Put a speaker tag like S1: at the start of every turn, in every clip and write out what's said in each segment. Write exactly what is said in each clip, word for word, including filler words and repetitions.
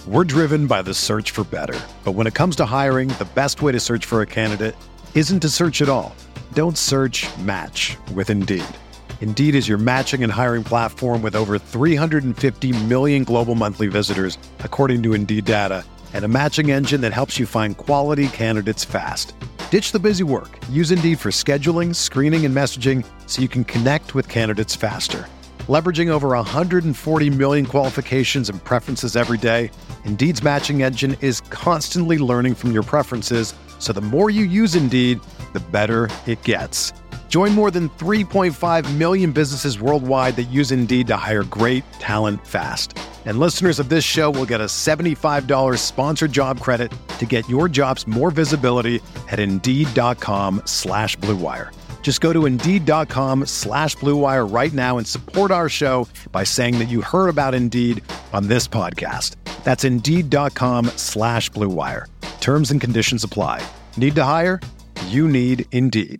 S1: We're driven by the search for better. But when it comes to hiring, the best way to search for a candidate isn't to search at all. Don't search, match with Indeed. Indeed is your matching and hiring platform with over three hundred fifty million global monthly visitors, according to Indeed data, and a matching engine that helps you find quality candidates fast. Ditch the busy work. Use Indeed for scheduling, screening, and messaging so you can connect with candidates faster. Leveraging over one hundred forty million qualifications and preferences every day, Indeed's matching engine is constantly learning from your preferences, so the more you use Indeed, the better it gets. Join more than three point five million businesses worldwide that use Indeed to hire great talent fast. And listeners of this show will get a seventy-five dollars sponsored job credit to get your jobs more visibility at Indeed.com slash Blue Wire. Just go to Indeed.com slash Blue Wire right now and support our show by saying that you heard about Indeed on this podcast. That's Indeed.com slash Blue Wire. Terms and conditions apply. Need to hire? You need Indeed.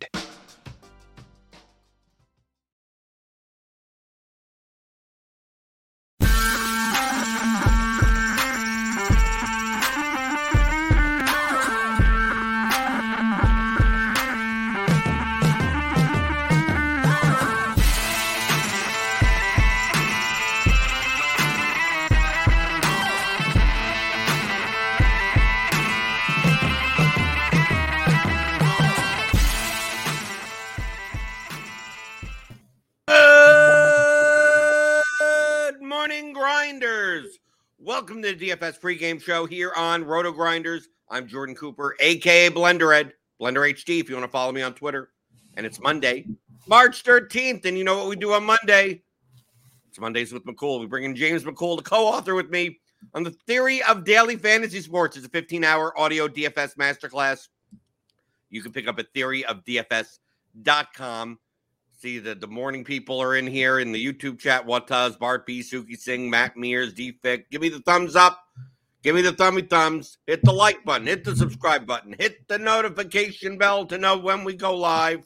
S2: Welcome to the D F S pregame show here on Roto Grinders. I'm Jordan Cooper, a k a. BlenderEd, Blender H D if you want to follow me on Twitter. And it's Monday, March thirteenth. And you know what we do on Monday? It's Mondays with McCool. We bring in James McCool to co-author with me on the Theory of Daily Fantasy Sports. It's a fifteen-hour audio D F S masterclass. You can pick up at theory of D F S dot com. See that the morning people are in here in the YouTube chat. Wataz, Bart B, Suki Singh, Matt Mears, D-Fic. Give me the thumbs up. Give me the thummy thumbs. Hit the like button. Hit the subscribe button. Hit the notification bell to know when we go live.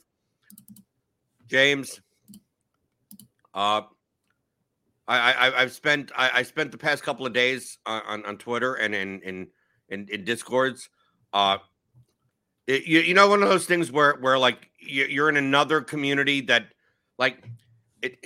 S2: James, uh, I, I, I've spent I, I spent the past couple of days on, on, on Twitter and in in in, in Discords. Uh, it, you, you know, one of those things where where like you, you're in another community that like it.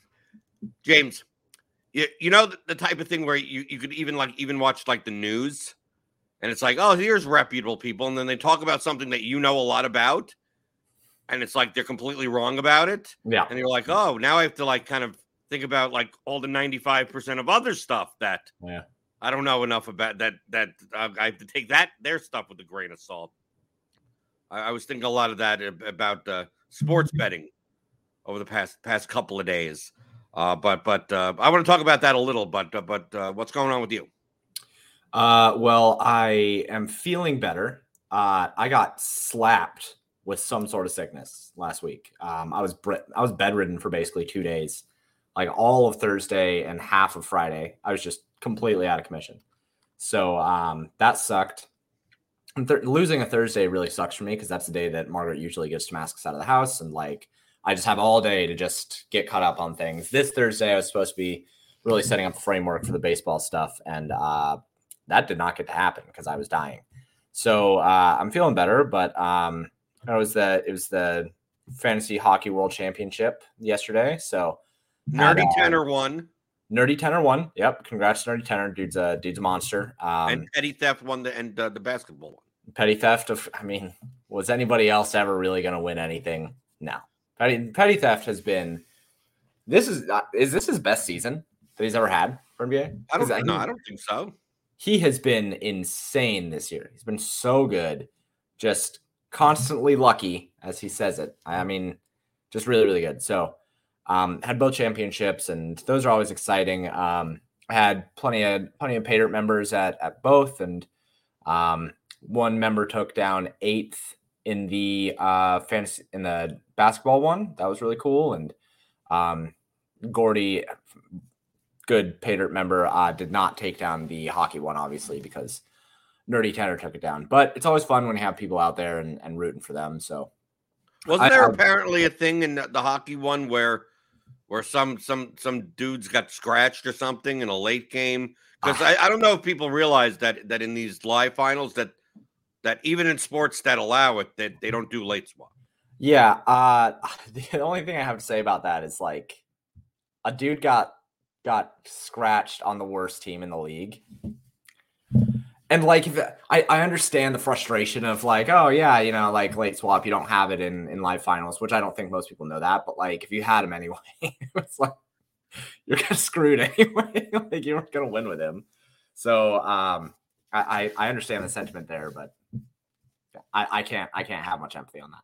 S2: James, you, you know the, the type of thing where you, you could even like even watch like the news, and it's like, oh, here's reputable people, and then they talk about something that you know a lot about, and it's like they're completely wrong about it.
S3: Yeah,
S2: and you're like, oh, now I have to like kind of think about like all the ninety-five percent of other stuff that
S3: yeah.
S2: I don't know enough about that, that uh, I have to take that, their stuff with a grain of salt. I, I was thinking a lot of that about uh, sports betting over the past, past couple of days. Uh, but, but uh, I want to talk about that a little, but, uh, but uh, what's going on with you?
S3: Uh, well, I am feeling better. Uh, I got slapped with some sort of sickness last week. Um, I was, I was bedridden for basically two days. Like all of Thursday and half of Friday, I was just completely out of commission. So um, that sucked. Th- losing a Thursday really sucks for me because that's the day that Margaret usually gets to mask us out of the house. And like, I just have all day to just get caught up on things. This Thursday, I was supposed to be really setting up a framework for the baseball stuff. And uh, that did not get to happen because I was dying. So uh, I'm feeling better, but um, it was the, it was the Fantasy Hockey World Championship yesterday. So
S2: Nerdy
S3: Had, uh,
S2: Tenor won.
S3: Nerdy Tenor won. Yep. Congrats, Nerdy Tenor. Dude's a dude's a monster. Um,
S2: and Petty Theft won the and uh, the basketball one.
S3: Petty Theft. Of, I mean, was anybody else ever really going to win anything? No. Petty Petty Theft has been. This is uh, is this his best season that he's ever had for N B A?
S2: I don't
S3: he,
S2: know. I don't think so.
S3: He has been insane this year. He's been so good, just constantly lucky, as he says it. I mean, just really, really good. So. Um, had both championships, and those are always exciting. Um, I had plenty of plenty of pay dirt members at at both, and um, one member took down eighth in the uh, fantasy in the basketball one. That was really cool. And um, Gordy, good pay dirt member, uh, did not take down the hockey one, obviously, because Nerdy Tenor took it down. But it's always fun when you have people out there and, and rooting for them. So
S2: wasn't there
S3: I, I,
S2: apparently a thing in the, the hockey one where where some some some dudes got scratched or something in a late game. Because I, I don't know if people realize that that in these live finals that that even in sports that allow it, that they don't do late swap.
S3: Yeah. Uh, the only thing I have to say about that is like a dude got got scratched on the worst team in the league. And like, if I, I understand the frustration of like, oh yeah, you know, like late swap, you don't have it in, in live finals, which I don't think most people know that. But like, if you had him anyway, it's like you're kind of screwed anyway. Like you weren't gonna win with him. So um, I, I understand the sentiment there, but I, I can't I can't have much empathy on that.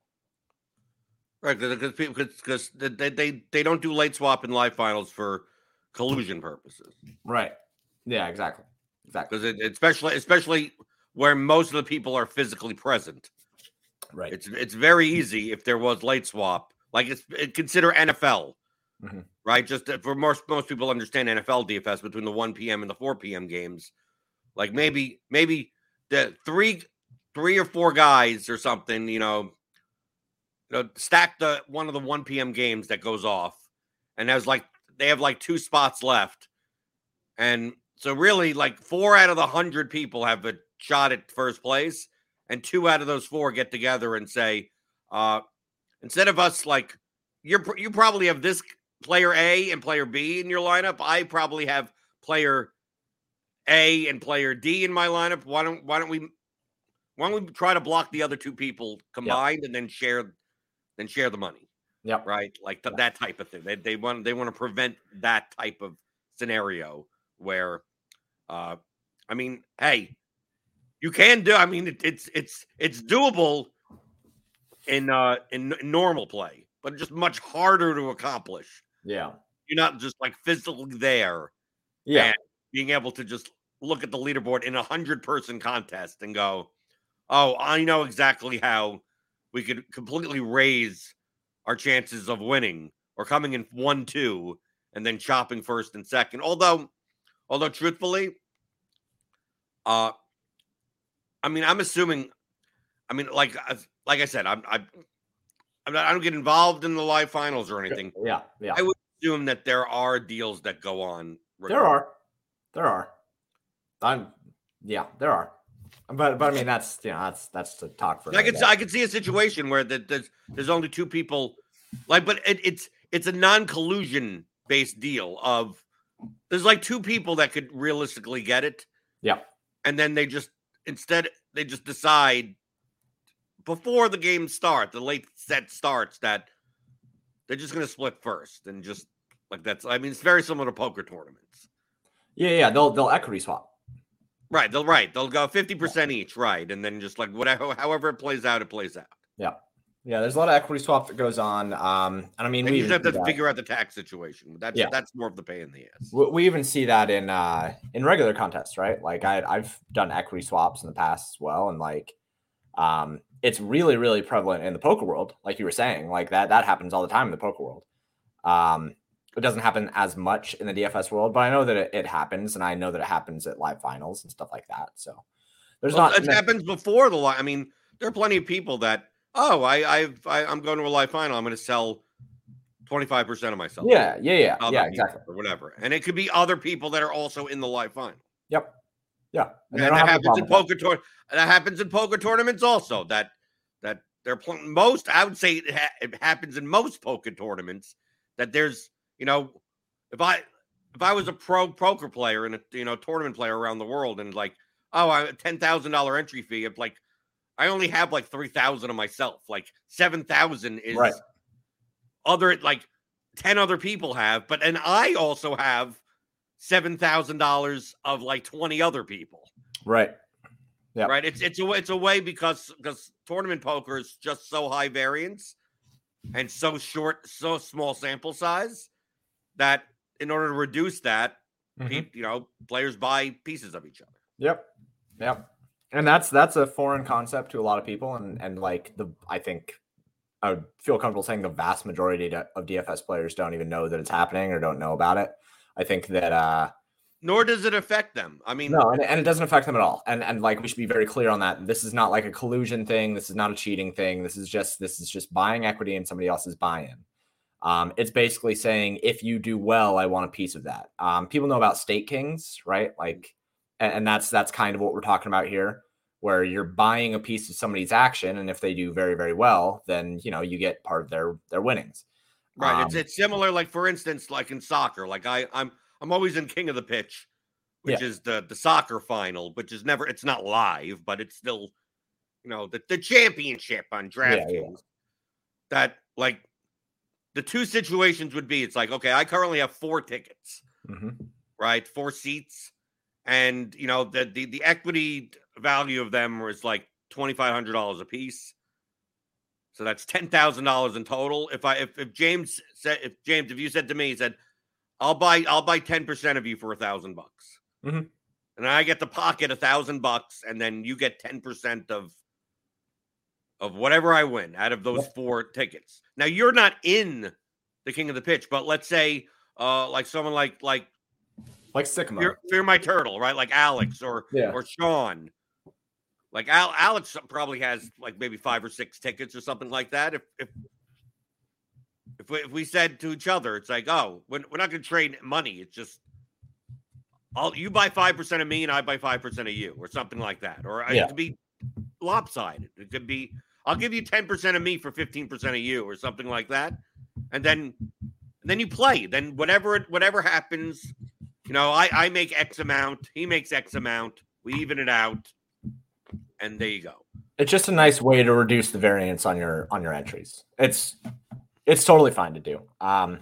S2: Right, because because they, they they don't do late swap in live finals for collusion purposes.
S3: Right. Yeah. Exactly. Exactly.
S2: Because it, especially especially where most of the people are physically present.
S3: Right.
S2: It's it's very easy if there was late swap. Like it's it, consider N F L,
S3: mm-hmm.
S2: right? Just that for most most people understand N F L D F S between the one p.m. and the four p.m. games. Like maybe maybe the three three or four guys or something, you know, you know, stack the one of the one p.m. games that goes off, and there's like they have like two spots left, and so really like four out of the hundred people have a shot at first place, and two out of those four get together and say, uh, instead of us like you're you probably have this player A and player B in your lineup, I probably have player A and player D in my lineup. Why don't why don't we why don't we try to block the other two people combined yep. and then share then share the money?
S3: Yep.
S2: Right, like th-
S3: yep.
S2: that type of thing. They they want they want to prevent that type of scenario where, uh, I mean, hey, you can do. I mean, it, it's it's it's doable in uh in, in normal play, but just much harder to accomplish.
S3: Yeah,
S2: you're not just like physically there.
S3: Yeah,
S2: and being able to just look at the leaderboard in a hundred person contest and go, oh, I know exactly how we could completely raise our chances of winning or coming in one, two, and then chopping first and second. Although, although truthfully, uh, I mean, I'm assuming, I mean, like, like I said, I'm, I, I'm not, I don't get involved in the live finals or anything.
S3: Yeah, yeah.
S2: I would assume that there are deals that go on.
S3: There are, there are. I'm, yeah, there are. But, but I mean, that's you know, that's that's to talk for.
S2: I could, I could see a situation where that there's there's only two people, like, but it, it's it's a non-collusion based deal of there's like two people that could realistically get it.
S3: Yeah,
S2: and then they just instead they just decide before the game starts, the late set starts, that they're just going to split first and just like that's. I mean, it's very similar to poker tournaments.
S3: Yeah, yeah, they'll they'll equity swap.
S2: Right, they'll right. They'll go fifty percent each, right? And then just like whatever however it plays out, it plays out.
S3: Yeah. Yeah, there's a lot of equity swap that goes on. Um, and I mean,
S2: and
S3: we
S2: you just have to
S3: that.
S2: figure out the tax situation. That's
S3: yeah.
S2: that's more of the pain in the ass.
S3: We, we even see that in uh in regular contests, right? Like I I've done equity swaps in the past as well, and like um it's really, really prevalent in the poker world, like you were saying. Like that that happens all the time in the poker world. Um It doesn't happen as much in the D F S world, but I know that it, it happens, and I know that it happens at live finals and stuff like that. So there's
S2: well,
S3: not.
S2: It happens before the live. I mean, there are plenty of people that oh, I I've I, I'm going to a live final. I'm going to sell twenty-five percent of myself.
S3: Yeah, yeah, yeah, yeah, exactly,
S2: or whatever. And it could be other people that are also in the live final.
S3: Yep. Yeah,
S2: and, and that happens in poker tournaments. That happens in poker tournaments also. That that they're pl- most. I would say it, ha- it happens in most poker tournaments. That there's. You know, if I if I was a pro poker player and a you know tournament player around the world, and like, oh, I have a ten thousand dollar entry fee. If like, I only have like three thousand of myself. Like seven thousand is
S3: right.
S2: other like ten other people have, but and I also have seven thousand dollars of like twenty other people.
S3: Right. Yeah.
S2: Right. It's it's a it's a way because because tournament poker is just so high variance and so short, so small sample size. That in order to reduce that, mm-hmm. you know, players buy pieces of each other.
S3: Yep. Yep. And that's that's a foreign concept to a lot of people. And and like the I think I would feel comfortable saying the vast majority of D F S players don't even know that it's happening or don't know about it. I think that uh
S2: nor does it affect them. I mean,
S3: no, and, and it doesn't affect them at all. And and like we should be very clear on that. This is not like a collusion thing. This is not a cheating thing. This is just this is just buying equity in somebody else's buy-in. Um, it's basically saying, if you do well, I want a piece of that. Um, people know about Stake Kings, right? Like, and, and that's that's kind of what we're talking about here, where you're buying a piece of somebody's action, and if they do very, very well, then you know you get part of their their winnings.
S2: Right.
S3: Um,
S2: it's it's similar, like for instance, like in soccer. Like I I'm I'm always in King of the Pitch, which
S3: Yeah.
S2: is the the soccer final, which is never it's not live, but it's still, you know, the, the championship on DraftKings.
S3: Yeah, yeah.
S2: That like the two situations would be, it's like, okay, I currently have four tickets,
S3: Mm-hmm.
S2: right? Four seats. And, you know, the, the, the equity value of them was like twenty-five hundred dollars a piece. So that's ten thousand dollars in total. If I, if, if James said, if James, if you said to me, he said, I'll buy, I'll buy ten percent of you for a thousand bucks.
S3: Mm-hmm.
S2: And I get to pocket a thousand bucks, and then you get ten percent of, of whatever I win out of those
S3: Yep.
S2: four tickets. Now you're not in the King of the Pitch, but let's say uh like someone like like
S3: Like Sycamore.
S2: Fear, Fear My Turtle, right? Like Alex or
S3: Yeah.
S2: or Sean. Like Al, Alex probably has like maybe five or six tickets or something like that. If if if we, if we said to each other, it's like, oh, we're, we're not going to trade money. It's just, I'll you buy five percent of me and I buy five percent of you, or something like that. Or
S3: Yeah.
S2: it could be lopsided. It could be, I'll give you ten percent of me for fifteen percent of you, or something like that. And then and then you play. Then whatever whatever happens, you know, I, I make X amount, he makes X amount, we even it out, and there you go.
S3: It's just a nice way to reduce the variance on your on your entries. It's it's totally fine to do. Um,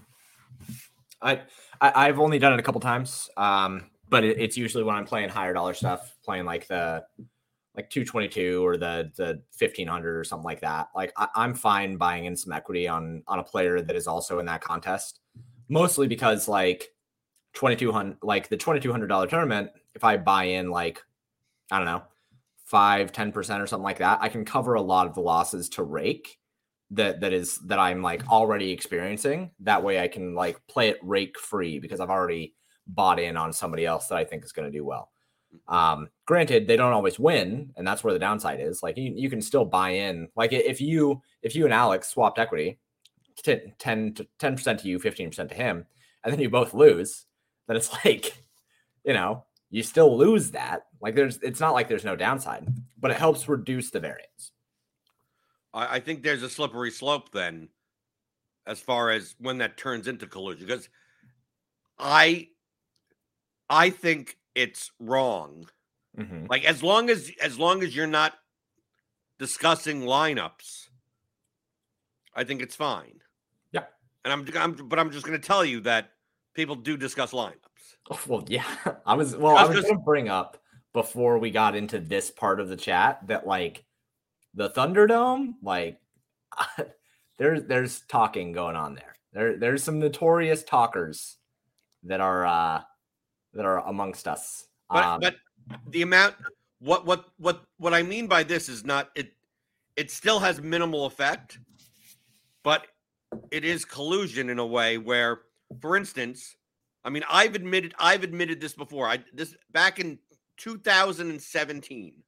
S3: I, I I've only done it a couple times, um, but it, it's usually when I'm playing higher dollar stuff, playing like the like two twenty-two or the the fifteen hundred or something like that. Like I, I'm fine buying in some equity on on a player that is also in that contest, mostly because like twenty-two hundred, like the twenty-two hundred dollars tournament, if I buy in like, I don't know, five, ten percent or something like that, I can cover a lot of the losses to rake that that is that I'm like already experiencing. That way I can like play it rake free because I've already bought in on somebody else that I think is going to do well. Um, granted, they don't always win, and that's where the downside is. Like you, you can still buy in. Like if you if you and Alex swapped equity, ten percent to you, fifteen percent to him, and then you both lose, then it's like, you know, you still lose that. Like there's, it's not like there's no downside, but it helps reduce the variance.
S2: I, I think there's a slippery slope then, as far as when that turns into collusion, because I, I think it's wrong.
S3: Mm-hmm.
S2: Like as long as as long as you're not discussing lineups, I think it's fine.
S3: Yeah,
S2: and I'm, I'm but I'm just going to tell you that people do discuss lineups.
S3: Oh, well, yeah, I was well. I was going to bring up before we got into this part of the chat that like the Thunderdome, like there's there's talking going on there. There there's some notorious talkers that are uh, that are amongst us.
S2: But
S3: um,
S2: but the amount what what what what I mean by this is not it. It still has minimal effect, but it is collusion in a way where, for instance, I mean, I've admitted I've admitted this before. I this back in two thousand seventeen,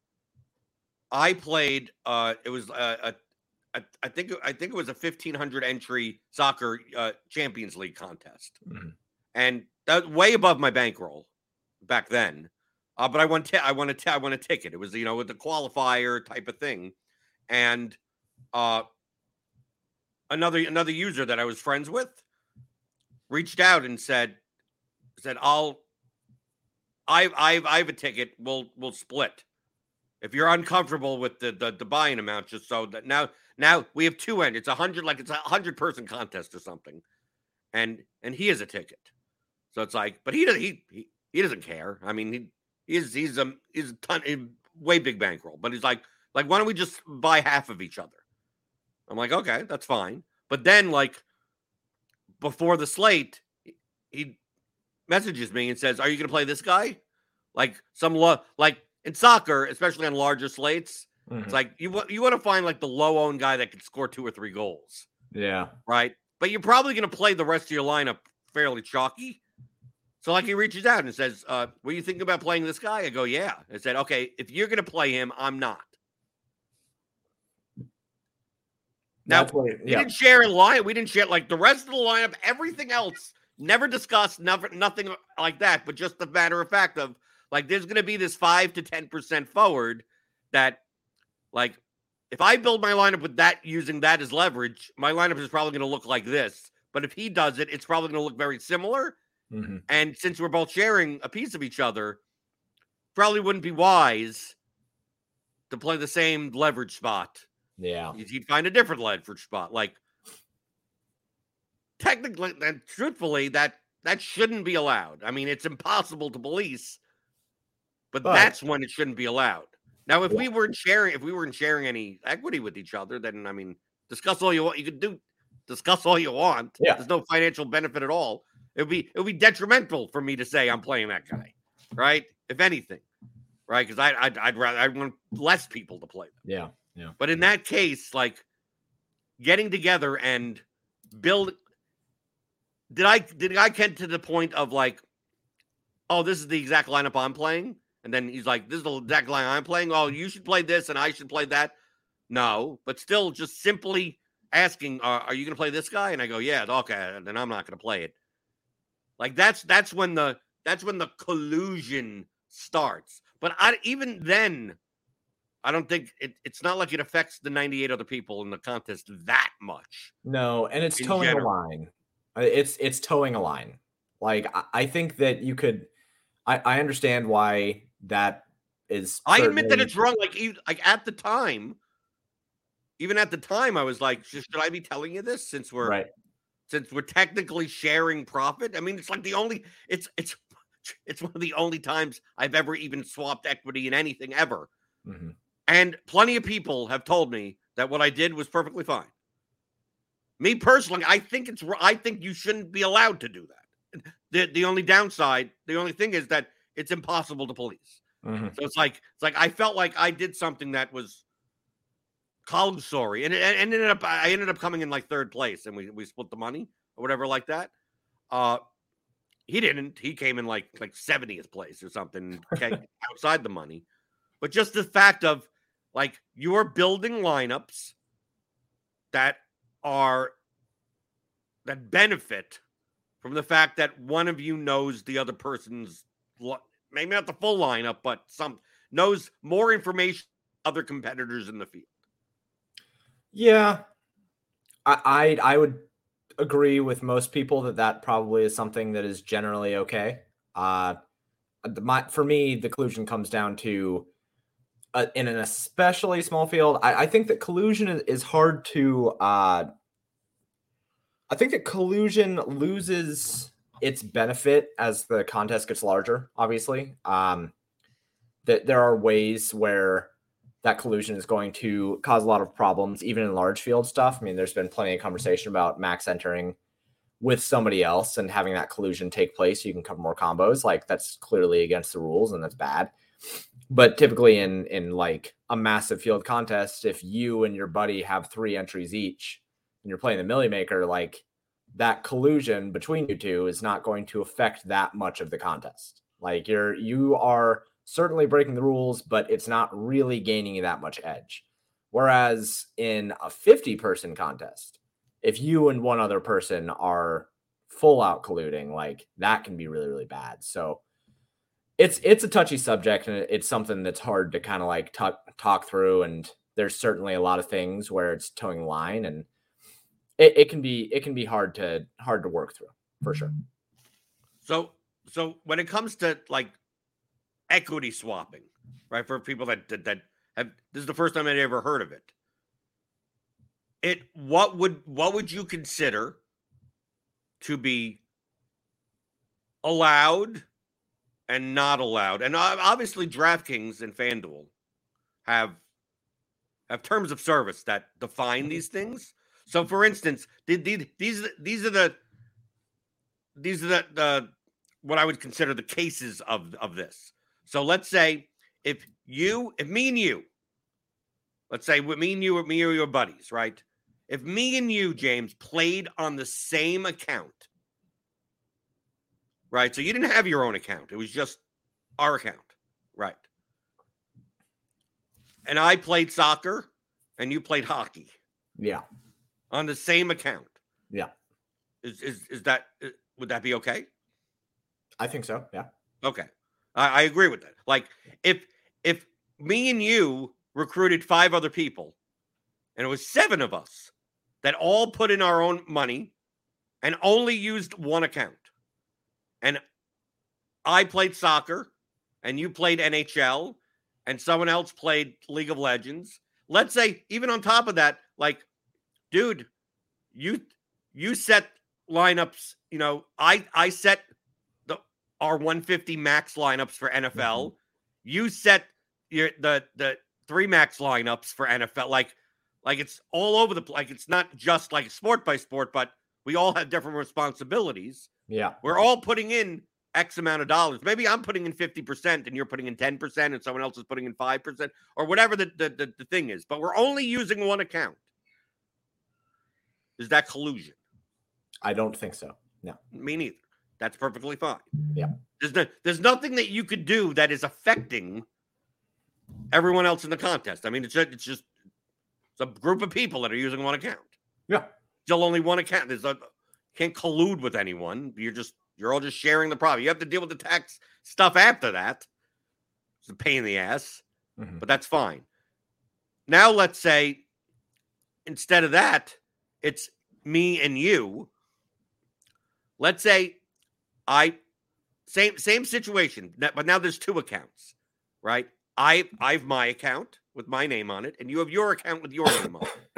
S2: I played. Uh, it was a, a, a I think I think it was a fifteen hundred entry soccer uh, Champions League contest,
S3: mm-hmm.
S2: and that was way above my bankroll back then. Uh, but I won. T- I won a. T- I won a ticket. It was, you know, with the qualifier type of thing, and uh, another another user that I was friends with reached out and said, said, I'll, I, I, I have a ticket. We'll, we'll split. If you're uncomfortable with the, the, the buying amount, just so that now, now we have two end. It's a hundred, like it's a hundred person contest or something. And, and he has a ticket. So it's like, but he doesn't, he, he, he doesn't care. I mean, he, he's, he's a, he's a ton, a way big bankroll, but he's like, like, why don't we just buy half of each other? I'm like, okay, that's fine. But then like, before the slate, he messages me and says, are you going to play this guy? Like some, lo- like in soccer, especially on larger slates, mm-hmm. It's like you, w- you want to find like the low owned guy that can score two or three goals.
S3: Yeah.
S2: Right. But you're probably going to play the rest of your lineup fairly chalky. So like he reaches out and says, uh, what do you think about playing this guy? I go, yeah. I said, okay, if you're going to play him, I'm not. Now,
S3: That's what,
S2: we
S3: yeah.
S2: didn't share a line. We didn't share like the rest of the lineup, everything else, never discussed, never, nothing like that. But just the matter of fact of like, there's going to be this five to ten percent forward that, like, if I build my lineup with that, using that as leverage, my lineup is probably going to look like this. But if he does it, it's probably going to look very similar.
S3: Mm-hmm.
S2: And since we're both sharing a piece of each other, probably wouldn't be wise to play the same leverage spot.
S3: Yeah.
S2: He'd find a different leverage spot. Like, technically and truthfully, that that shouldn't be allowed. I mean, it's impossible to police, but, but that's when it shouldn't be allowed. Now, if yeah. we weren't sharing, if we weren't sharing any equity with each other, then I mean, discuss all you want. You could do discuss all you want.
S3: Yeah.
S2: There's no financial benefit at all. It would be it would be detrimental for me to say I'm playing that guy, right? If anything, right? Because I I'd, I'd rather I want less people to play them.
S3: Yeah, yeah.
S2: But in that case, like getting together and build. Did I did I get to the point of like, oh, this is the exact lineup I'm playing? And then he's like, this is the exact line I'm playing. Oh, you should play this and I should play that. No, but still just simply asking, uh, are you going to play this guy? And I go, yeah, okay. Then I'm not going to play it. Like that's, that's when the, that's when the collusion starts. But I, even then, I don't think it, it's not like it affects the ninety-eight other people in the contest that much.
S3: No. And it's towing general. a line. It's, it's towing a line. Like, I, I think that you could, I, I understand why that is.
S2: I admit that it's wrong. Like, even, like at the time, even at the time, I was like, should I be telling you this since we're
S3: right.
S2: since we're technically sharing profit? I mean, it's like the only it's it's it's one of the only times I've ever even swapped equity in anything ever.
S3: Mm-hmm.
S2: And plenty of people have told me that what I did was perfectly fine. Me personally, I think it's I think you shouldn't be allowed to do that. The the only downside, the only thing is that it's impossible to police.
S3: Mm-hmm.
S2: So it's like it's like I felt like I did something that was collusory, and it, it ended up I ended up coming in like third place, and we, we split the money or whatever like that. Uh, he didn't. He came in like like seventieth place or something, outside the money. But just the fact of like you're building lineups that are that benefit from the fact that one of you knows the other person's, maybe not the full lineup, but some knows more information than other competitors in the field.
S3: Yeah, I, I I would agree with most people that that probably is something that is generally okay. Uh, the, my, for me, the collusion comes down to uh, in an especially small field. I, I think that collusion is, is hard to. Uh, I think that collusion loses its benefit as the contest gets larger, obviously. Um, that there are ways where that collusion is going to cause a lot of problems, even in large field stuff. I mean, there's been plenty of conversation about Max entering with somebody else and having that collusion take place so you can cover more combos. Like, that's clearly against the rules and that's bad. But typically in, in like a massive field contest, if you and your buddy have three entries each, and you're playing the Millie Maker, like that collusion between you two is not going to affect that much of the contest. Like you're, you are certainly breaking the rules, but it's not really gaining you that much edge. Whereas in a fifty person contest, if you and one other person are full out colluding, like that can be really, really bad. So it's, it's a touchy subject, and it's something that's hard to kind of like talk, talk through. And there's certainly a lot of things where it's towing the line, and It, it can be it can be hard to hard to work through for sure.
S2: So so when it comes to like equity swapping, right? For people that that, that have this is the first time I'd ever heard of it. It what would what would you consider to be allowed and not allowed? And obviously DraftKings and FanDuel have have terms of service that define these things. So, for instance, these these these are the these are the, the what I would consider the cases of, of this. So, let's say if you, if me and you, let's say with me and you, me or your buddies, right? If me and you, James, played on the same account, right? So you didn't have your own account; it was just our account, right? And I played soccer, and you played hockey.
S3: Yeah.
S2: on the same account.
S3: Yeah.
S2: Is is is that would that be okay?
S3: I think so. Yeah.
S2: Okay. I, I agree with that. Like if if me and you recruited five other people and it was seven of us that all put in our own money and only used one account. And I played soccer and you played N H L and someone else played League of Legends. Let's say even on top of that, like, dude, you you set lineups, you know, I I set the our one fifty max lineups for N F L. Mm-hmm. You set your the the three max lineups for N F L. Like like it's all over the place. Like it's not just like sport by sport, but we all have different responsibilities.
S3: Yeah.
S2: We're all putting in X amount of dollars. Maybe I'm putting in fifty percent and you're putting in ten percent and someone else is putting in five percent or whatever the, the, the, the thing is. But we're only using one account. Is that collusion?
S3: I don't think so. No.
S2: Me neither. That's perfectly fine.
S3: Yeah.
S2: There's, no, there's nothing that you could do that is affecting everyone else in the contest. I mean, it's just, it's just it's a group of people that are using one account.
S3: Yeah.
S2: Still only one account. There's a, can't collude with anyone. You're just You're all just sharing the problem. You have to deal with the tax stuff after that. It's a pain in the ass, mm-hmm. but that's fine. Now let's say instead of that, it's me and you. Let's say I same same situation, but now there's two accounts, right? I I have my account with my name on it, and you have your account with your name on it.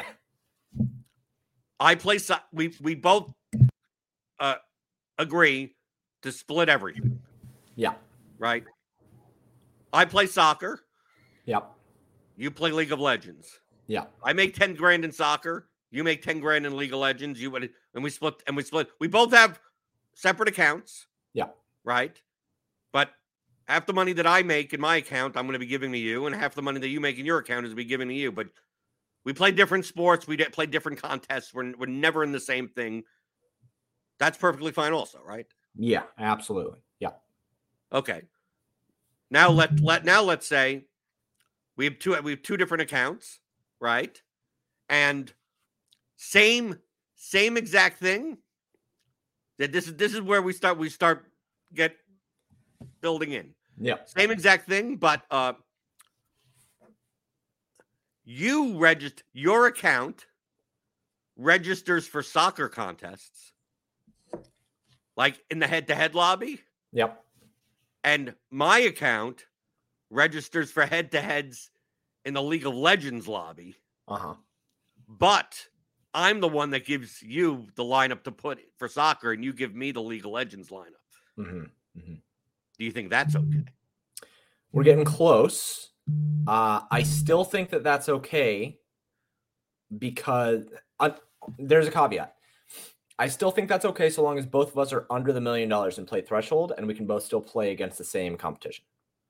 S2: I play. So- we we both. Uh, agree to split everything.
S3: Yeah.
S2: Right? I play soccer.
S3: Yep.
S2: You play League of Legends.
S3: Yeah.
S2: I make ten grand in soccer. You make ten grand in League of Legends. You would, and we split, and we split. We both have separate accounts.
S3: Yeah.
S2: Right? But half the money that I make in my account, I'm going to be giving to you, and half the money that you make in your account is to be given to you. But we play different sports. We play different contests. We're, we're never in the same thing. That's perfectly fine also, right?
S3: Yeah, absolutely. Yeah.
S2: Okay. Now let let now let's say we have two we have two different accounts, right? And same same exact thing. That this is this is where we start we start get building in.
S3: Yeah.
S2: Same exact thing, but uh you register your account registers for soccer contests. Like in the head-to-head lobby.
S3: Yep.
S2: And my account registers for head-to-heads in the League of Legends lobby.
S3: Uh-huh.
S2: But I'm the one that gives you the lineup to put for soccer, and you give me the League of Legends lineup.
S3: Mm-hmm. Mm-hmm.
S2: Do you think that's okay?
S3: We're getting close. Uh, I still think that that's okay because uh, there's a caveat. I still think that's okay so long as both of us are under the million dollars in play threshold and we can both still play against the same competition.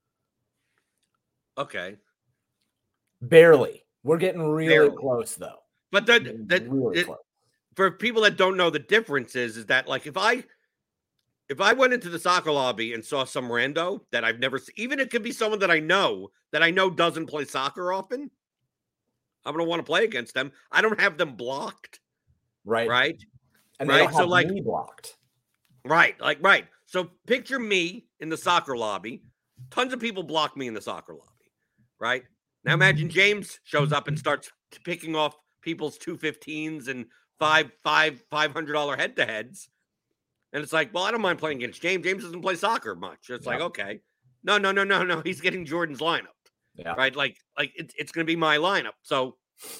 S2: Okay.
S3: Barely. We're getting really
S2: Barely.
S3: close, though.
S2: But that, that
S3: really
S2: it,
S3: close.
S2: For people that don't know the difference is, is that like if I if I went into the soccer lobby and saw some rando that I've never seen, even it could be someone that I know that I know doesn't play soccer often, I'm gonna want to play against them. I don't have them blocked.
S3: Right.
S2: Right.
S3: And
S2: right.
S3: They don't have
S2: so like
S3: me blocked.
S2: Right. Like right. So picture me in the soccer lobby. Tons of people block me in the soccer lobby. Right. Now imagine James shows up and starts picking off people's two fifteens and five five five hundred dollar head to heads. And it's like, well, I don't mind playing against James. James doesn't play soccer much. It's yeah. like, okay. No, no, no, no, no. He's getting Jordan's lineup.
S3: Yeah.
S2: Right. Like, like it's it's gonna be my lineup. So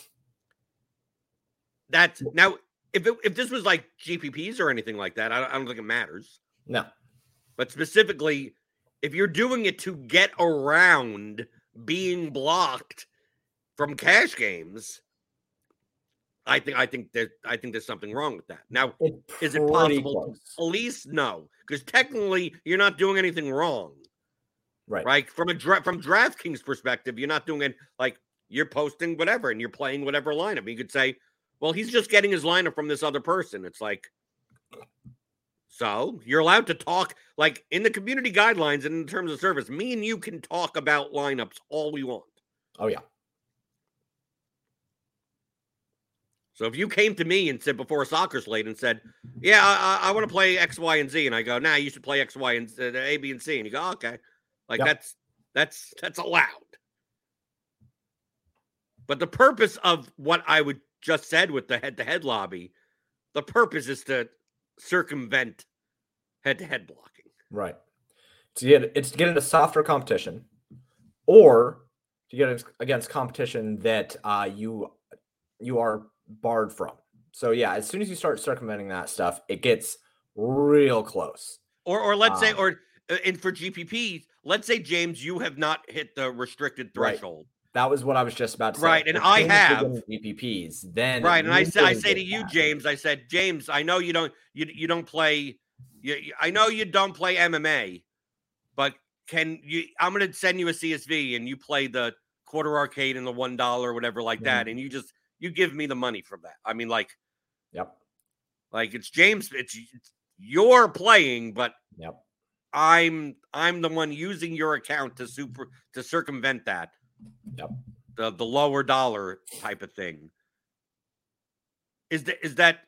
S2: that's now if it, if this was like G P Ps or anything like that, I don't, I don't think it matters.
S3: No.
S2: But specifically, if you're doing it to get around being blocked from cash games, I think I think that I think there's something wrong with that. Now,
S3: it's
S2: is it possible
S3: close.
S2: to police? No, because technically you're not doing anything wrong.
S3: Right.
S2: Right. From a dra- from DraftKings perspective, you're not doing it like you're posting whatever and you're playing whatever lineup. You could say, well, he's just getting his lineup from this other person. It's like, so you're allowed to talk like in the community guidelines and in terms of service, me and you can talk about lineups all we want.
S3: Oh, yeah.
S2: So if you came to me and said before a soccer slate and said, yeah, I, I want to play X, Y, and Z, and I go, nah, you should play X, Y, and Z, A, B, and C, and you go, oh, okay, like yep. that's that's that's allowed. But the purpose of what I would just said with the head-to-head lobby, the purpose is to circumvent head-to-head blocking.
S3: Right. To get it's to get into softer competition, or to get against competition that uh, you you are barred from. So yeah, as soon as you start circumventing that stuff, it gets real close.
S2: Or or let's um, say, or uh, and for G P Ps, let's say, James, you have not hit the restricted threshold.
S3: Right. That was what I was just about to say.
S2: Right, and I have
S3: G P Ps. Then
S2: right, and I say I say to you, that. James, I said, James, I know you don't you you don't play. You, I know you don't play M M A, but can you? I'm going to send you a C S V, and you play the quarter arcade and the one dollar, whatever, like mm-hmm. that, and you just you give me the money from that. I mean, like,
S3: yep,
S2: like it's James. It's, it's you're playing, but
S3: yep,
S2: I'm I'm the one using your account to super to circumvent that.
S3: Yep,
S2: the the lower dollar type of thing. Is that is that?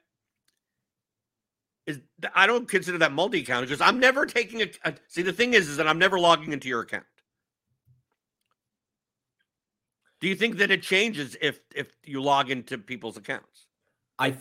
S2: Is I don't consider that multi-account because I'm never taking a, a. See, the thing is, is that I'm never logging into your account. Do you think that it changes if if you log into people's accounts?
S3: I,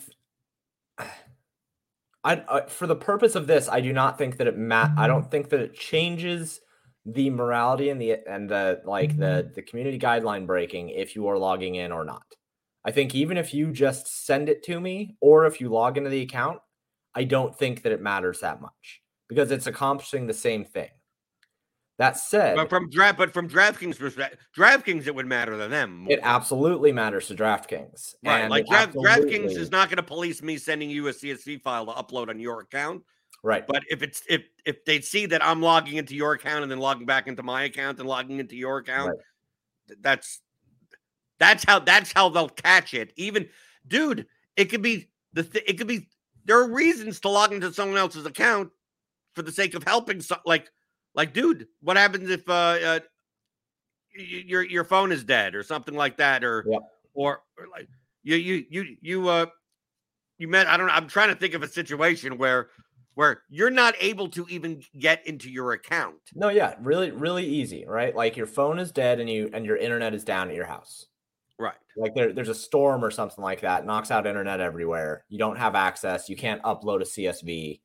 S3: I, I for the purpose of this, I do not think that it ma- I don't think that it changes the morality and the and the like the the community guideline breaking if you are logging in or not. I think even if you just send it to me or if you log into the account, I don't think that it matters that much because it's accomplishing the same thing. That said,
S2: but from draft, but from DraftKings perspective, DraftKings it would matter to them more.
S3: It absolutely matters to DraftKings,
S2: right?
S3: And
S2: like Draft,
S3: absolutely...
S2: DraftKings is not going to police me sending you a C S V file to upload on your account,
S3: right?
S2: But if it's if if they see that I'm logging into your account and then logging back into my account and logging into your account, right. that's that's how that's how they'll catch it. Even, dude, it could be the th- it could be. There are reasons to log into someone else's account for the sake of helping. So, like, like, dude, what happens if uh, uh, your your phone is dead or something like that, or
S3: yep.
S2: or, or like you you you you uh you met. I don't know. I'm trying to think of a situation where where you're not able to even get into your account.
S3: No, yeah, really, really easy, right? Like your phone is dead and you and your internet is down at your house.
S2: Right.
S3: Like there, there's a storm or something like that, knocks out internet everywhere. You don't have access. You can't upload a C S V.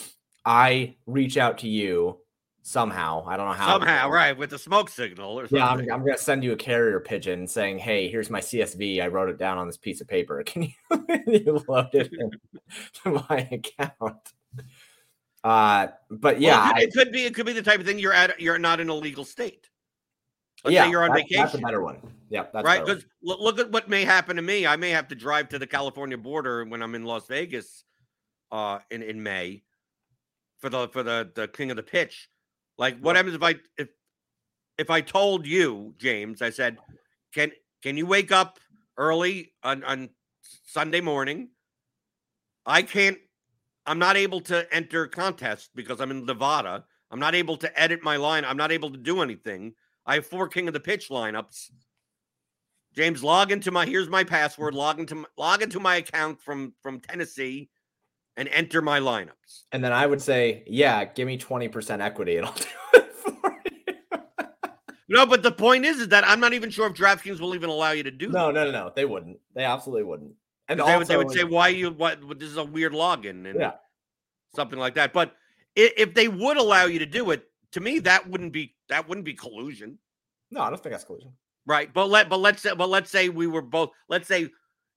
S3: I reach out to you somehow. I don't know how.
S2: Somehow, right, with a smoke signal or something.
S3: Yeah, I'm, I'm going to send you a carrier pigeon saying, hey, here's my C S V. I wrote it down on this piece of paper. Can you, you load it into my account? Uh, but yeah.
S2: Well, it, could, I, it could be it could be the type of thing you're at. You're not in a legal state. Let's
S3: yeah,
S2: say you're on
S3: that's,
S2: vacation.
S3: That's a better one. Yeah, that's
S2: right. Because look at what may happen to me. I may have to drive to the California border when I'm in Las Vegas uh, in in May for the for the the King of the Pitch. Like, what happens if I if if I told you, James? I said, can can you wake up early on on Sunday morning? I can't. I'm not able to enter contests because I'm in Nevada. I'm not able to edit my line. I'm not able to do anything. I have four King of the Pitch lineups. James, log into my, here's my password, log into, log into my account from, from Tennessee and enter my lineups.
S3: And then I would say, yeah, give me twenty percent equity and I'll do it for you.
S2: No, but the point is, is that I'm not even sure if DraftKings will even allow you to do
S3: no,
S2: that.
S3: No, no, no, they wouldn't. They absolutely wouldn't. And
S2: they,
S3: also,
S2: would, they would say, why you, what, this is a weird login and
S3: yeah.
S2: something like that. But if, if they would allow you to do it, to me, that wouldn't be, that wouldn't be collusion.
S3: No, I don't think that's collusion.
S2: Right. But let but let's say but let's say we were both let's say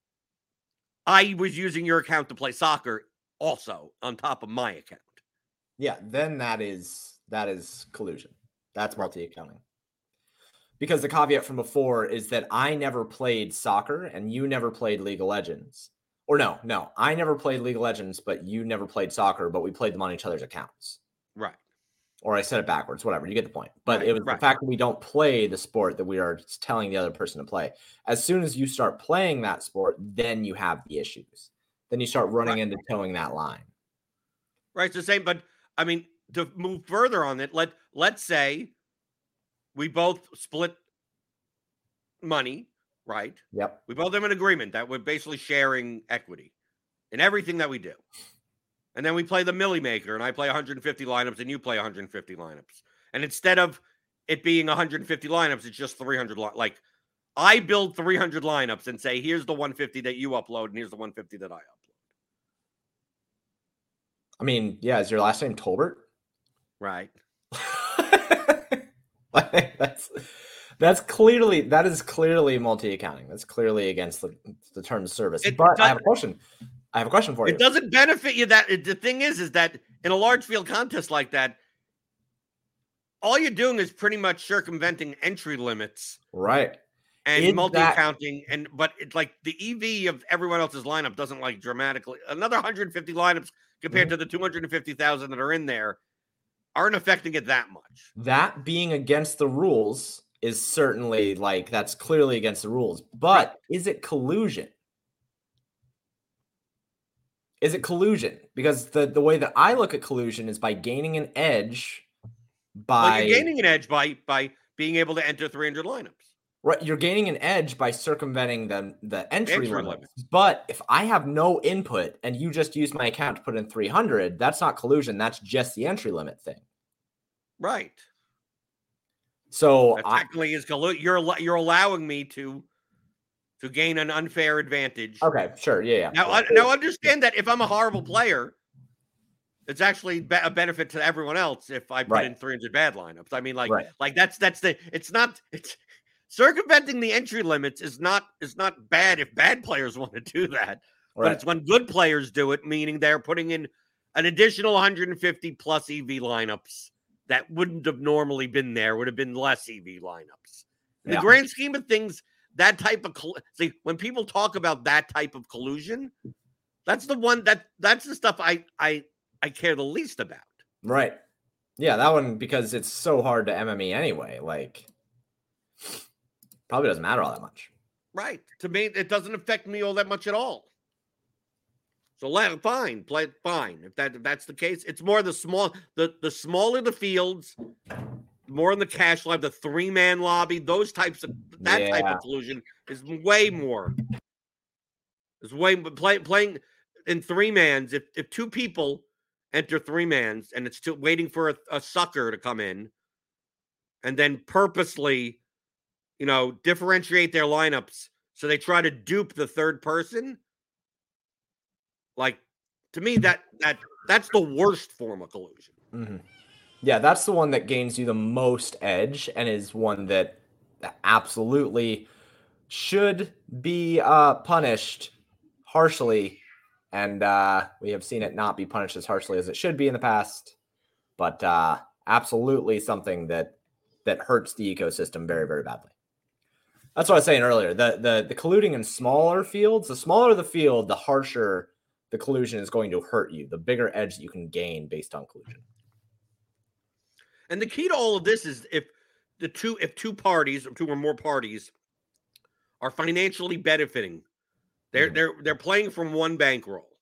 S2: I was using your account to play soccer also on top of my account.
S3: Yeah, then that is that is collusion. That's multi-accounting. Because the caveat from before is that I never played soccer and you never played League of Legends. Or no, no, I never played League of Legends, but you never played soccer, but we played them on each other's accounts.
S2: Right.
S3: Or I said it backwards, whatever. You get the point. But
S2: right,
S3: it was
S2: right.
S3: the fact that we don't play the sport that we are telling the other person to play. As soon as you start playing that sport, then you have the issues. Then you start running right. into towing that line.
S2: Right. It's the same. But I mean, to move further on it, let, let's say we both split money right?
S3: Yep.
S2: We both have an agreement that we're basically sharing equity in everything that we do. And then we play the Millie Maker, and I play one hundred fifty lineups, and you play one hundred fifty lineups. And instead of it being one hundred fifty lineups, it's just three hundred. Li- like, I build three hundred lineups and say, here's the one hundred fifty that you upload, and here's the one hundred fifty that I upload.
S3: I mean, yeah, is your last name Tolbert?
S2: Right.
S3: that's that's clearly that is clearly multi-accounting. That's clearly against the, the terms of service.
S2: It
S3: but
S2: does,
S3: I have a question. I have a question for
S2: it
S3: you.
S2: It doesn't benefit you. That the thing is, is that in a large field contest like that, all you're doing is pretty much circumventing entry limits,
S3: right?
S2: And
S3: is
S2: multi-counting, that... and but it's like the E V of everyone else's lineup doesn't like dramatically. Another one hundred fifty lineups compared mm-hmm. to the two hundred fifty thousand that are in there aren't affecting it that much.
S3: That being against the rules is certainly like that's clearly against the rules. But right. is it collusion? Is it collusion? Because the, the way that I look at collusion is by gaining an edge by
S2: well, you're gaining an edge by by being able to enter three hundred lineups.
S3: Right, you're gaining an edge by circumventing the, the entry, entry limits. limits. But if I have no input and you just use my account to put in three hundred, that's not collusion. That's just the entry limit thing.
S2: Right.
S3: So
S2: that technically I, is collusion. You're you're allowing me to to gain an unfair advantage.
S3: Okay, sure, yeah, yeah.
S2: Now,
S3: yeah.
S2: now understand that if I'm a horrible player, it's actually be- a benefit to everyone else if I put right. in three hundred bad lineups. I mean, like, right. like that's that's the. It's not. It's circumventing the entry limits is not is not bad if bad players want to do that, right. But it's when good players do it, meaning they're putting in an additional one hundred fifty plus E V lineups that wouldn't have normally been there. Would have been less E V lineups. In yeah. the grand scheme of things, that type of see when people talk about that type of collusion, that's the one that that's the stuff I I I care the least about.
S3: Right. Yeah, that one because it's so hard to M M E anyway. Like, probably doesn't matter all that much.
S2: Right. To me, it doesn't affect me all that much at all. So let fine, play fine. If that if that's the case, it's more the small the the smaller the fields, more in the cash lab, the three man lobby, those types of that yeah. type of collusion is way more. Is way play, playing in three mans. If if two people enter three mans and it's still waiting for a, a sucker to come in, and then purposely, you know, differentiate their lineups so they try to dupe the third person. Like, to me, that that that's the worst form of collusion.
S3: Mm-hmm. Yeah, that's the one that gains you the most edge and is one that absolutely should be uh, punished harshly. And uh, we have seen it not be punished as harshly as it should be in the past. But uh, absolutely something that that hurts the ecosystem very, very badly. That's what I was saying earlier. The, the, the colluding in smaller fields, the smaller the field, the harsher the collusion is going to hurt you, the bigger edge that you can gain based on collusion.
S2: And the key to all of this is if the two, if two parties or two or more parties are financially benefiting, they're mm-hmm. they're they're playing from one bankroll.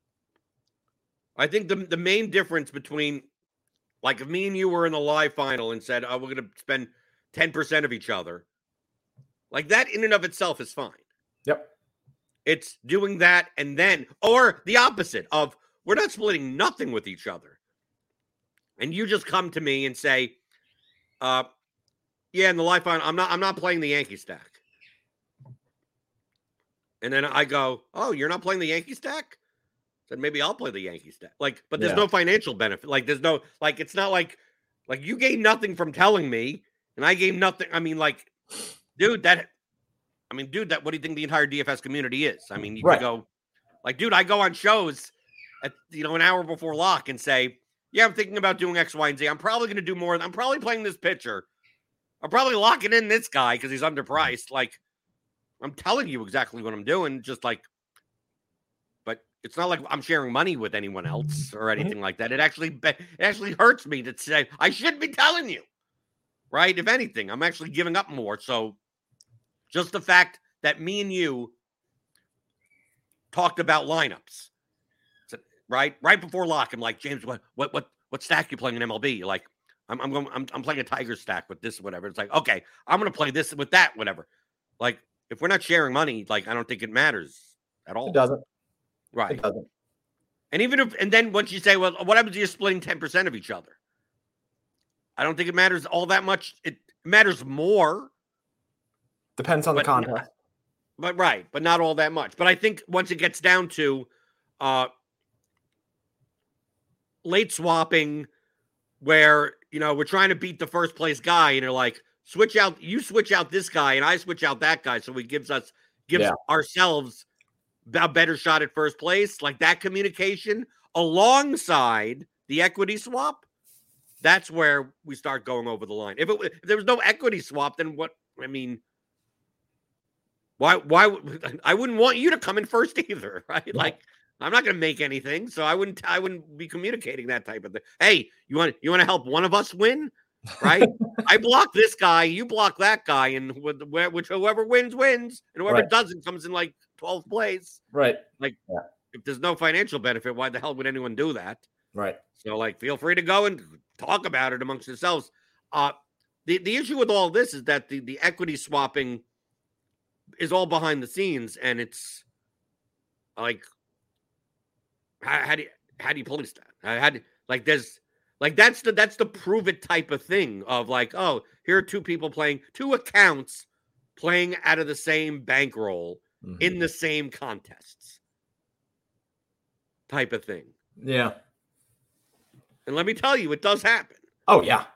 S2: I think the the main difference between, like, if me and you were in the live final and said, "Oh, we're going to spend ten percent of each other," like that in and of itself is fine.
S3: Yep.
S2: It's doing that and then, or the opposite of we're not splitting nothing with each other. And you just come to me and say, uh, yeah, in the live final, I'm not, I'm not playing the Yankee stack. And then I go, oh, you're not playing the Yankee stack? Then maybe I'll play the Yankee stack. Like, but there's yeah. no financial benefit. Like, there's no, like, it's not like, like you gain nothing from telling me and I gain nothing. I mean, like, dude, that, I mean, dude, that what do you think the entire D F S community is? I mean, you right. could go, like, dude, I go on shows at, you know, an hour before lock and say, yeah, I'm thinking about doing X, Y, and Z. I'm probably going to do more. I'm probably playing this pitcher. I'm probably locking in this guy because he's underpriced. Like, I'm telling you exactly what I'm doing. Just like, but it's not like I'm sharing money with anyone else or anything mm-hmm. like that. It actually, it actually hurts me to say I should be telling you, right? If anything, I'm actually giving up more. So just the fact that me and you talked about lineups, right? Right before lock, I'm like, James, what, what, what, what stack you playing in M L B? You're like, I'm, I'm going, I'm, I'm playing a Tiger stack with this, whatever. It's like, okay, I'm going to play this with that, whatever. Like, if we're not sharing money, like, I don't think it matters at all.
S3: It doesn't.
S2: Right.
S3: It doesn't.
S2: And even if, and then once you say, well, what happens if you're splitting ten percent of each other? I don't think it matters all that much. It matters more.
S3: Depends on the
S2: but,
S3: contest.
S2: But right, but not all that much. But I think once it gets down to uh, late swapping, where, you know, we're trying to beat the first place guy, and you're like, switch out, you switch out this guy, and I switch out that guy, so it gives us, gives
S3: Yeah.
S2: ourselves a better shot at first place. Like that communication alongside the equity swap, that's where we start going over the line. If, it, if there was no equity swap, then what? I mean, why? Why? I wouldn't want you to come in first either, right? Yeah. Like, I'm not going to make anything, so I wouldn't. I wouldn't be communicating that type of thing. Hey, you want you want to help one of us win, right? I block this guy, you block that guy, and with which whoever wins wins, and whoever
S3: Right.
S2: doesn't comes in like twelfth place.
S3: Right.
S2: Like,
S3: Yeah.
S2: if there's no financial benefit, why the hell would anyone do that?
S3: Right.
S2: So, like, feel free to go and talk about it amongst yourselves. Uh, the, the issue with all this is that the, the equity swapping is all behind the scenes, and it's like, how, how do you, how do you police that? How do, like, there's like that's the that's the prove it type of thing of like, oh, here are two people playing two accounts playing out of the same bankroll mm-hmm. in the same contests type of thing.
S3: Yeah.
S2: And let me tell you, it does happen.
S3: Oh, yeah.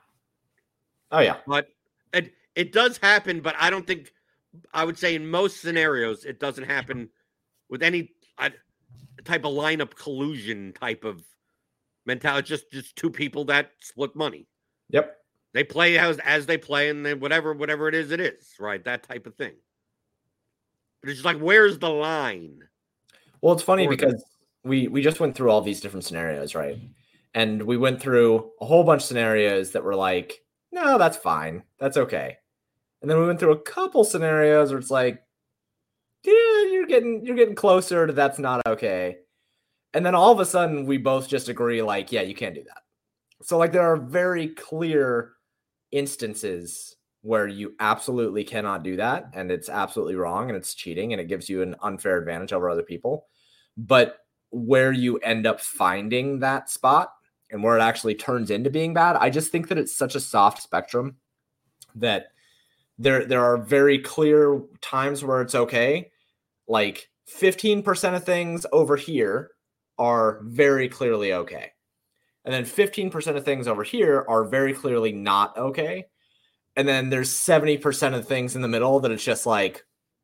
S3: Oh, yeah.
S2: But it, it does happen, but I don't think, I would say in most scenarios, it doesn't happen with any uh, type of lineup collusion type of mentality. Just, just two people that split money.
S3: Yep.
S2: They play as, as they play, and then whatever, whatever it is, it is, right? That type of thing. But it's just like, where's the line?
S3: Well, it's funny because the- we, we just went through all these different scenarios, right? And we went through a whole bunch of scenarios that were like, no, that's fine. That's okay. And then we went through a couple scenarios where it's like, yeah, you're getting you're getting closer to that's not okay. And then all of a sudden we both just agree like, yeah, you can't do that. So like there are very clear instances where you absolutely cannot do that, and it's absolutely wrong, and it's cheating, and it gives you an unfair advantage over other people. But where you end up finding that spot and where it actually turns into being bad, I just think that it's such a soft spectrum that there, there are very clear times where it's okay. Like fifteen percent of things over here are very clearly okay. And then fifteen percent of things over here are very clearly not okay. And then there's seventy percent of things in the middle that it's just like,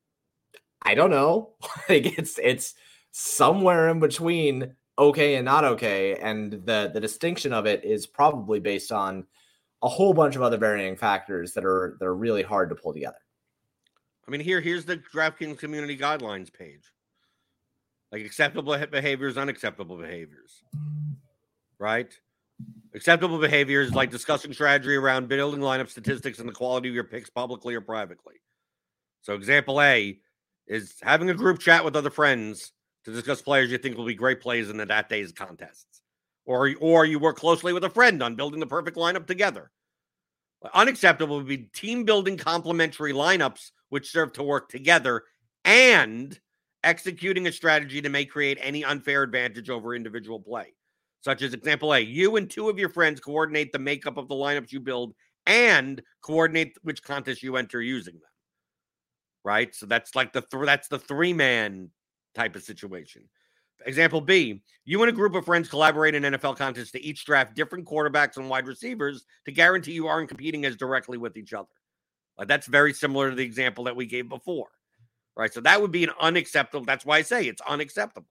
S3: I don't know. Like it's, it's somewhere in between okay and not okay, and the the distinction of it is probably based on a whole bunch of other varying factors that are that are really hard to pull together.
S2: I mean, here here's the DraftKings community guidelines page. Like acceptable behaviors, unacceptable behaviors. Right? Acceptable behaviors like discussing strategy around building lineup statistics and the quality of your picks publicly or privately. So example A is having a group chat with other friends to discuss players you think will be great plays in the, that day's contests. Or, or you work closely with a friend on building the perfect lineup together. Unacceptable would be team building complementary lineups which serve to work together and executing a strategy to may create any unfair advantage over individual play. Such as example A, you and two of your friends coordinate the makeup of the lineups you build and coordinate which contest you enter using them. Right? So that's like the th- that's the three-man type of situation. Example B, you and a group of friends collaborate in N F L contests to each draft different quarterbacks and wide receivers to guarantee you aren't competing as directly with each other. Like that's very similar to the example that we gave before. Right? So that would be an unacceptable. That's why I say it's unacceptable.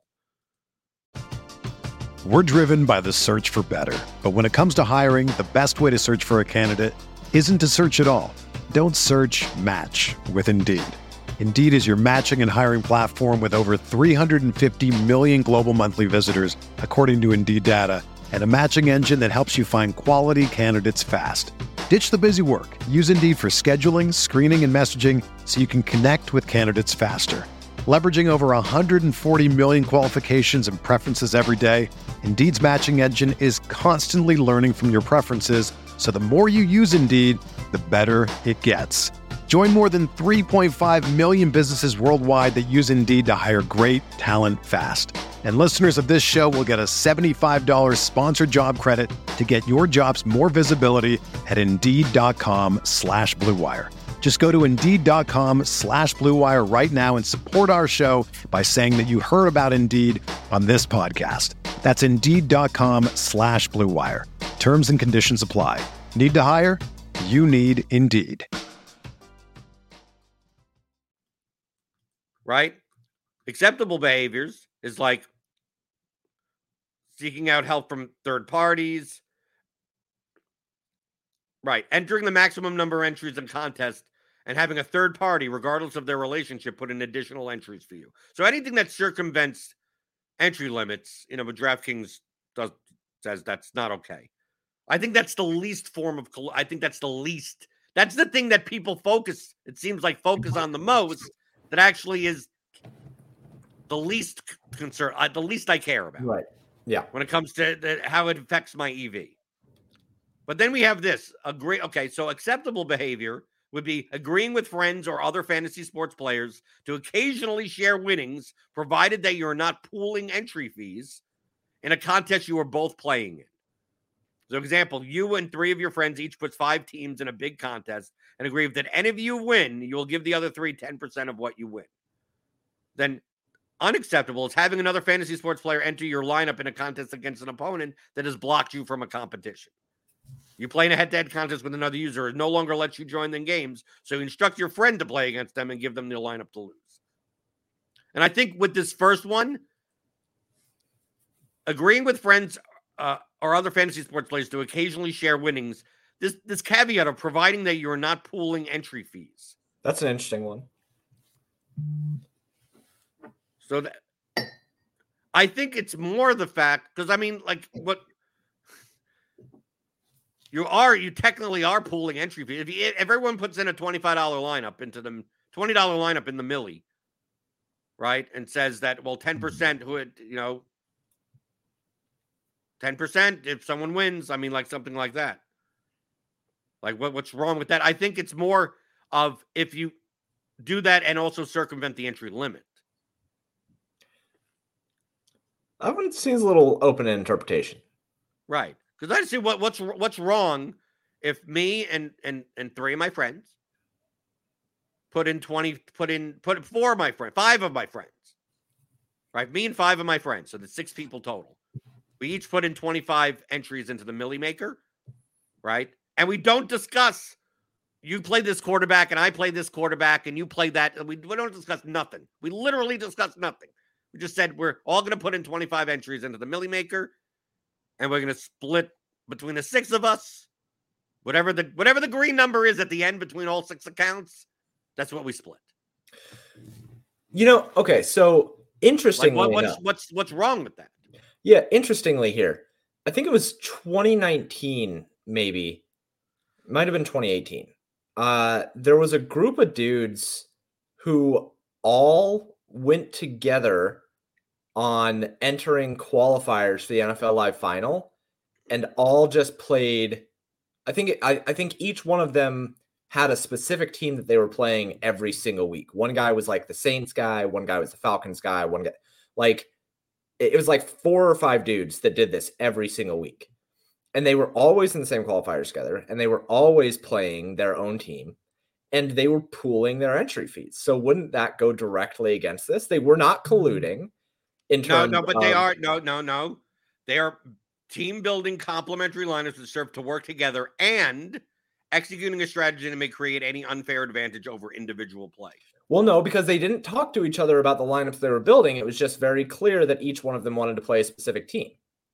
S1: We're driven by the search for better. But when it comes to hiring, the best way to search for a candidate isn't to search at all. Don't search, match with Indeed. Indeed is your matching and hiring platform with over three hundred fifty million global monthly visitors, according to Indeed data, and a matching engine that helps you find quality candidates fast. Ditch the busy work. Use Indeed for scheduling, screening, and messaging so you can connect with candidates faster. Leveraging over one hundred forty million qualifications and preferences every day, Indeed's matching engine is constantly learning from your preferences, so the more you use Indeed, the better it gets. Join more than three point five million businesses worldwide that use Indeed to hire great talent fast. And listeners of this show will get a seventy-five dollars sponsored job credit to get your jobs more visibility at Indeed.com slash Blue Wire. Just go to Indeed.com slash Blue Wire right now and support our show by saying that you heard about Indeed on this podcast. That's Indeed.com slash Blue Wire. Terms and conditions apply. Need to hire? You need Indeed.
S2: Right? Acceptable behaviors is like seeking out help from third parties. Right. Entering the maximum number of entries in contest and having a third party, regardless of their relationship, put in additional entries for you. So anything that circumvents entry limits, you know, but DraftKings does says that's not okay. I think that's the least form of, I think that's the least, that's the thing that people focus, it seems like focus on the most, that actually is the least concern, uh, the least I care about.
S3: Right. Yeah.
S2: When it comes to the, how it affects my E V. But then we have this, agree. Okay, so acceptable behavior would be agreeing with friends or other fantasy sports players to occasionally share winnings, provided that you're not pooling entry fees in a contest you are both playing in. So, example, you and three of your friends each put five teams in a big contest and agree that any of you win, you will give the other three ten percent of what you win. Then unacceptable is having another fantasy sports player enter your lineup in a contest against an opponent that has blocked you from a competition. You play in a head-to-head contest with another user, it no longer lets you join in games, so you instruct your friend to play against them and give them the lineup to lose. And I think with this first one, agreeing with friends uh, or other fantasy sports players to occasionally share winnings, this, this caveat of providing that you're not pooling entry fees.
S3: That's an interesting one.
S2: So that, I think it's more the fact, because I mean, like, what you are, you technically are pooling entry fees. If, you, if everyone puts in a twenty-five dollars lineup into them, twenty dollars lineup in the millie, right, and says that, well, ten percent who, it, you know, ten percent if someone wins, I mean, like something like that. Like, what, what's wrong with that? I think it's more of if you do that and also circumvent the entry limit.
S3: I would see as a little open interpretation.
S2: Right. Because I see what, what's what's wrong if me and, and, and three of my friends put in twenty, put in, put four of my friends, five of my friends, right? Me and five of my friends. So that's six people total. We each put in twenty-five entries into the Millie Maker, right? And we don't discuss, you play this quarterback and I play this quarterback and you play that. We, we don't discuss nothing. We literally discuss nothing. We just said we're all going to put in twenty-five entries into the Millie Maker, and we're going to split between the six of us. Whatever the whatever the green number is at the end between all six accounts, that's what we split.
S3: You know, okay, so interestingly,
S2: like what, what's,
S3: enough,
S2: what's what's wrong with that?
S3: Yeah, interestingly here, I think it was twenty nineteen, maybe, it might have been twenty eighteen. Uh, there was a group of dudes who all went together on entering qualifiers for the N F L Live Final, and all just played. I think it, I, I think each one of them had a specific team that they were playing every single week. One guy was like the Saints guy, one guy was the Falcons guy, one guy like it, it was like four or five dudes that did this every single week, and they were always in the same qualifiers together, and they were always playing their own team. And they were pooling their entry fees. So wouldn't that go directly against this? They were not colluding. In terms
S2: no, no, but
S3: of,
S2: they are no, no, no. They are team building complementary lineups that serve to work together and executing a strategy that may create any unfair advantage over individual play.
S3: Well, no, because they didn't talk to each other about the lineups they were building. It was just very clear that each one of them wanted to play a specific team.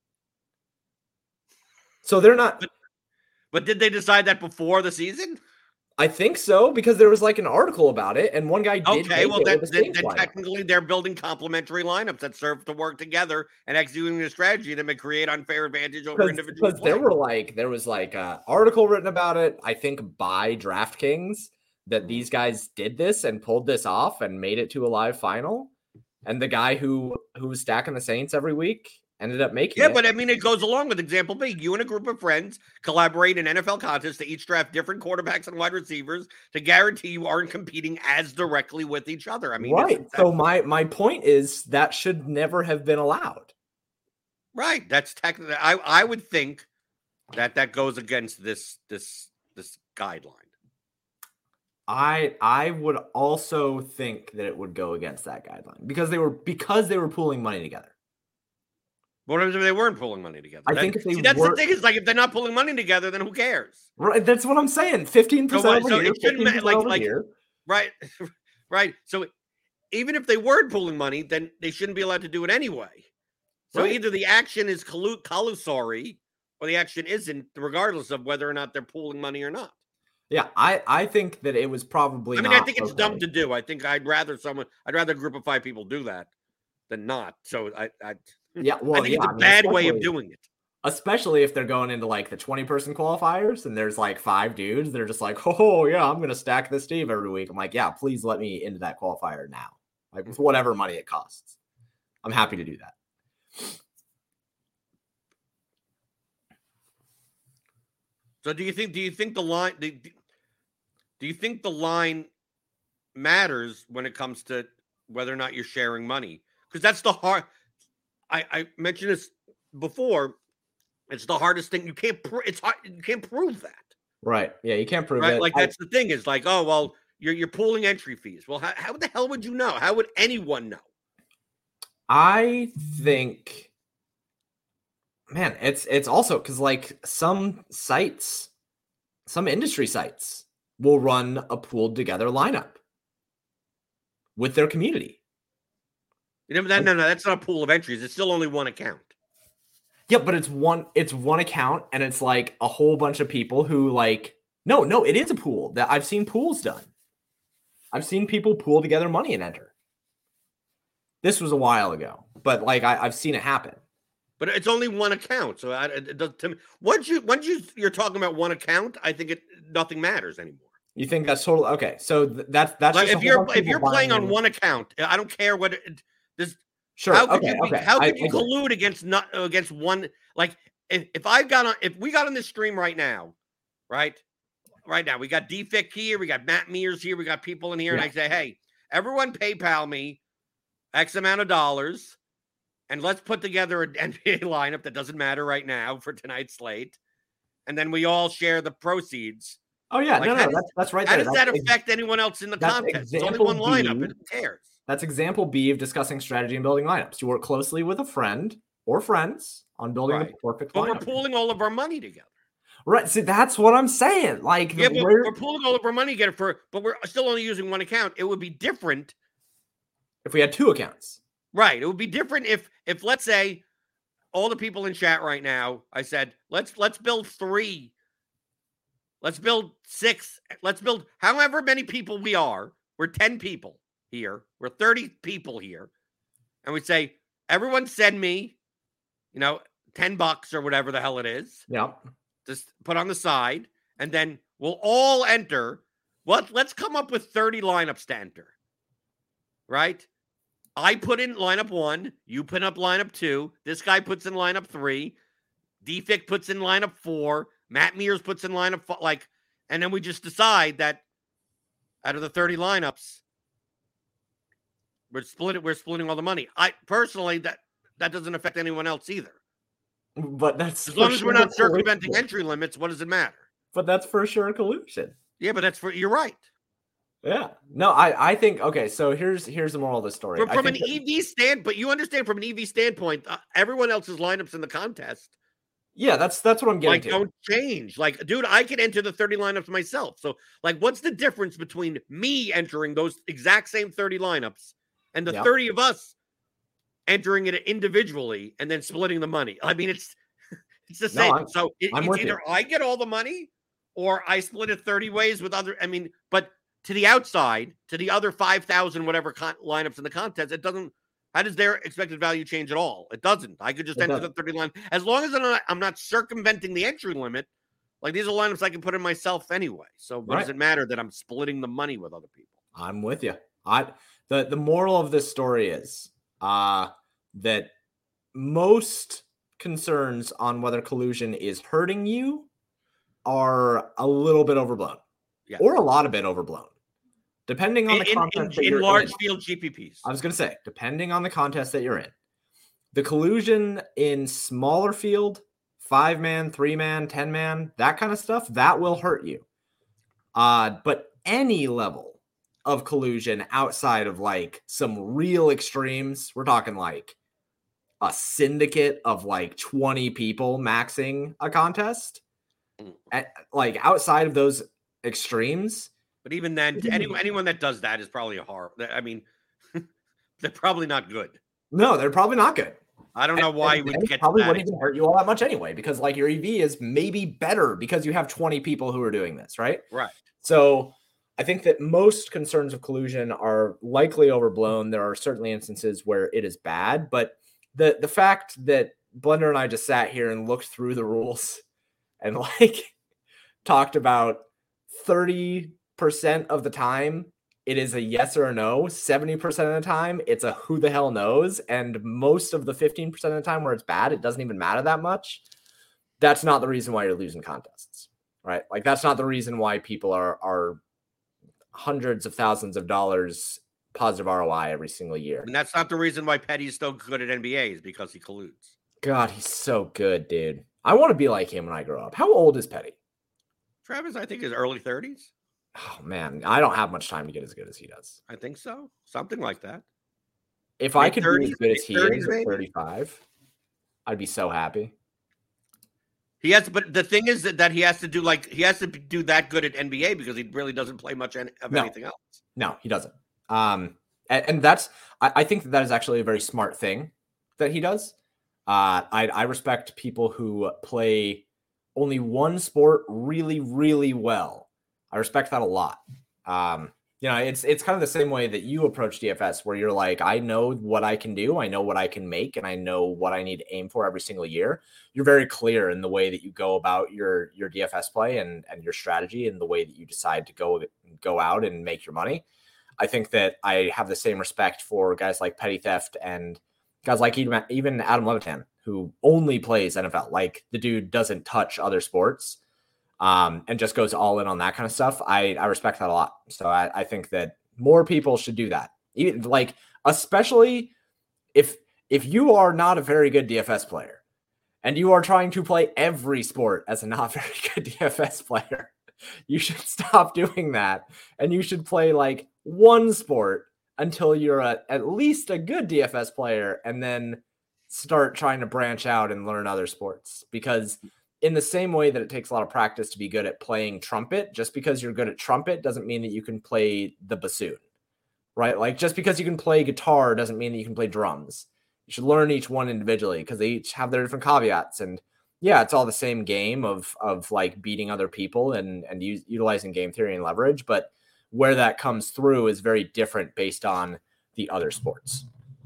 S3: So they're not.
S2: But, but did they decide that before the season?
S3: I think so, because there was like an article about it, and one guy did.
S2: Okay, well, then, then, then technically they're building complementary lineups that serve to work together and executing a strategy that may create unfair advantage over individual.
S3: Because there were like there was like an article written about it, I think by DraftKings, that these guys did this and pulled this off and made it to a live final. And the guy who who was stacking the Saints every week ended up making
S2: yeah,
S3: it.
S2: but I mean, it goes along with example B. You and a group of friends collaborate in N F L contests to each draft different quarterbacks and wide receivers to guarantee you aren't competing as directly with each other. I mean,
S3: right. So my my point is that should never have been allowed.
S2: Right. That's technically. I I would think that that goes against this this this guideline.
S3: I I would also think that it would go against that guideline because they were because they were pooling money together.
S2: What if they weren't pulling money together?
S3: I
S2: that,
S3: think if they
S2: see, that's
S3: were,
S2: the thing is like if they're not pulling money together, then who cares?
S3: Right. That's what I'm saying. Fifteen
S2: So,
S3: percent
S2: what-
S3: over
S2: so
S3: here,
S2: it shouldn't
S3: fifteen
S2: be
S3: percent
S2: like
S3: over
S2: like
S3: here.
S2: right, right. So even if they weren't pulling money, then they shouldn't be allowed to do it anyway. So
S3: Right.
S2: either the action is collu- collusory or the action isn't, regardless of whether or not they're pooling money or not.
S3: Yeah, I, I think that it was probably.
S2: I mean,
S3: not
S2: I think it's
S3: okay.
S2: dumb to do. I think I'd rather someone, I'd rather a group of five people do that than not. So I, I,
S3: Yeah, well,
S2: I think
S3: yeah,
S2: it's a
S3: I mean,
S2: bad way of
S3: especially-
S2: doing it.
S3: Especially if they're going into like the twenty person qualifiers and there's like five dudes that are just like, oh, yeah, I'm going to stack this team every week. I'm like, yeah, please let me into that qualifier now. Like with whatever money it costs. I'm happy to do that.
S2: So do you think, do you think the line, do, do you think the line matters when it comes to whether or not you're sharing money? Because that's the hard, I, I mentioned this before. It's the hardest thing. You can't, pr- it's hard. You can't prove that.
S3: Right. Yeah, you can't prove
S2: Right.
S3: it.
S2: Like
S3: I-
S2: that's the thing is like, oh, well, you're, you're pooling entry fees. Well, how, how the hell would you know? How would anyone know?
S3: I think, man, it's it's also because like some sites, some industry sites will run a pooled together lineup with their community.
S2: You know, that, no, no, that's not a pool of entries. It's still only one account.
S3: Yeah, but it's one it's one account and it's like a whole bunch of people who like no, no, it is a pool. That I've seen pools done. I've seen people pool together money and enter. This was a while ago, but like I, I've seen it happen.
S2: But it's only one account, so I, it does. To me, once you once you you're talking about one account, I think it nothing matters anymore.
S3: You think that's total? Okay, so th- that's that's
S2: Like
S3: just a
S2: if
S3: whole
S2: you're
S3: bunch of
S2: if
S3: people
S2: you're
S3: buying
S2: playing on
S3: in.
S2: one account, I don't care what it, this.
S3: Sure.
S2: How could
S3: okay,
S2: you be,
S3: okay.
S2: how
S3: I-
S2: could you
S3: I get it.
S2: collude against not against one? Like if, if I got on if we got on this stream right now, right, right now we got D F I C here, we got Matt Mears here, we got people in here,
S3: Yeah.
S2: and I say, hey, everyone PayPal me X amount of dollars. And let's put together an N B A lineup that doesn't matter right now for tonight's slate. And then we all share the proceeds.
S3: Oh yeah,
S2: Like,
S3: no,
S2: how
S3: no,
S2: does-
S3: that's that's right
S2: How
S3: there.
S2: does
S3: That's
S2: that
S3: ex-
S2: affect anyone else in the
S3: that's
S2: contest? It's only
S3: example
S2: one lineup.
S3: B.
S2: And who cares?
S3: That's example B of discussing strategy and building lineups. You work closely with a friend or friends on building
S2: Right.
S3: the perfect
S2: But we're
S3: lineup.
S2: pooling all of our money together.
S3: Right. See, that's what I'm saying. Like,
S2: Yeah,
S3: the-
S2: but
S3: where-
S2: we're pooling all of our money together for, but we're still only using one account. It would be different.
S3: if we had two accounts.
S2: Right. It would be different if, if let's say all the people in chat right now, I said, let's, let's build three. Let's build six. Let's build however many people we are. We're ten people here. We're thirty people here. And we say, everyone send me, you know, ten bucks or whatever the hell it is.
S3: Yeah.
S2: Just put on the side. And then we'll all enter. What? Let's come up with thirty lineups to enter. Right? I put in lineup one. You put up lineup two. This guy puts in lineup three. D F I C puts in lineup four. Matt Mears puts in lineup four. Like, and then we just decide that out of the thirty lineups, we're splitting. We're splitting all the money. I personally that that doesn't affect anyone else either.
S3: But that's
S2: As
S3: for
S2: long as we're
S3: sure
S2: not circumventing
S3: collusion.
S2: entry limits, what does it matter?
S3: But that's for sure collusion.
S2: Yeah, but that's for you're right.
S3: Yeah. No, I I think okay. So here's here's the moral of the story.
S2: From,
S3: I
S2: from an
S3: think that-
S2: E V stand, but you understand from an E V standpoint, uh, everyone else's lineups in the contest
S3: yeah, that's that's what I'm getting
S2: like
S3: to.
S2: don't change. Like, dude, I can enter the thirty lineups myself. So, like, what's the difference between me entering those exact same thirty lineups and the
S3: Yep.
S2: thirty of us entering it individually and then splitting the money? I mean, it's it's the
S3: No,
S2: same.
S3: I'm-
S2: so it,
S3: I'm
S2: it's
S3: with
S2: either
S3: you.
S2: I get all the money or I split it thirty ways with other. I mean, but to the outside, to the other five thousand whatever con- lineups in the contest, it doesn't. How does their expected value change at all? It doesn't. I could just
S3: It
S2: enter
S3: doesn't.
S2: the thirty line as long as I'm not, I'm not circumventing the entry limit. Like these are lineups I can put in myself anyway. So what does
S3: Right.
S2: it matter that I'm splitting the money with other people?
S3: I'm with you. I the the moral of this story is uh that most concerns on whether collusion is hurting you are a little bit overblown,
S2: yeah.
S3: or a lot of bit overblown, depending on
S2: in,
S3: the contest
S2: in, in, in large in. field G P Ps.
S3: I was going to say, depending on the contest that you're in. The collusion in smaller field, five man, three man, ten man, that kind of stuff, that will hurt you. Uh, but any level of collusion outside of like some real extremes, we're talking like a syndicate of like twenty people maxing a contest, at, like outside of those extremes.
S2: But even then, anyone, anyone that does that is probably a horror. I mean, they're probably not good.
S3: No, they're probably not good.
S2: I don't know why you would get
S3: probably
S2: to that.
S3: Wouldn't even hurt you all that much anyway, because like your E V is maybe better because you have twenty people who are doing this, right?
S2: Right.
S3: So I think that most concerns of collusion are likely overblown. There are certainly instances where it is bad, but the the fact that Blender and I just sat here and looked through the rules and like talked about thirty percent of the time it is a yes or a no, seventy percent of the time it's a who the hell knows, and most of the fifteen percent of the time where it's bad, it doesn't even matter that much. That's not the reason why you're losing contests, right? Like that's not the reason why people are are hundreds of thousands of dollars positive R O I every single year.
S2: And that's not the reason why Petty's so good at N B A, is because he colludes.
S3: God, he's so good, dude. I want to be like him when I grow up. How old is Petty?
S2: Travis, I think, is early thirties.
S3: Oh, man, I don't have much time to get as good as he does.
S2: I think so. Something like that.
S3: If I could be as good as he is at thirty-five, I'd be so happy.
S2: He has, but the thing is that, that he has to do like he has to do that good at N B A because he really doesn't play much of
S3: no.
S2: anything else.
S3: No, he doesn't. Um, and, and that's I, I think that, that is actually a very smart thing that he does. Uh, I, I respect people who play only one sport really, really well. I respect that a lot. Um, you know, it's it's kind of the same way that you approach D F S, where you're like, I know what I can do, I know what I can make, and I know what I need to aim for every single year. You're very clear in the way that you go about your your D F S play and and your strategy and the way that you decide to go go out and make your money. I think that I have the same respect for guys like Petty Theft and guys like even, even Adam Levitan, who only plays N F L. Like the dude doesn't touch other sports. Um, and just goes all in on that kind of stuff. I, I respect that a lot. So I, I think that more people should do that. Even like, especially if, if you are not a very good D F S player and you are trying to play every sport as a not very good D F S player, you should stop doing that. And you should play like one sport until you're a, at least a good D F S player, and then start trying to branch out and learn other sports. Because in the same way that it takes a lot of practice to be good at playing trumpet, just because you're good at trumpet doesn't mean that you can play the bassoon, right? Like just because you can play guitar doesn't mean that you can play drums. You should learn each one individually because they each have their different caveats. And yeah, it's all the same game of, of like beating other people and, and use, utilizing game theory and leverage. But where that comes through is very different based on the other sports.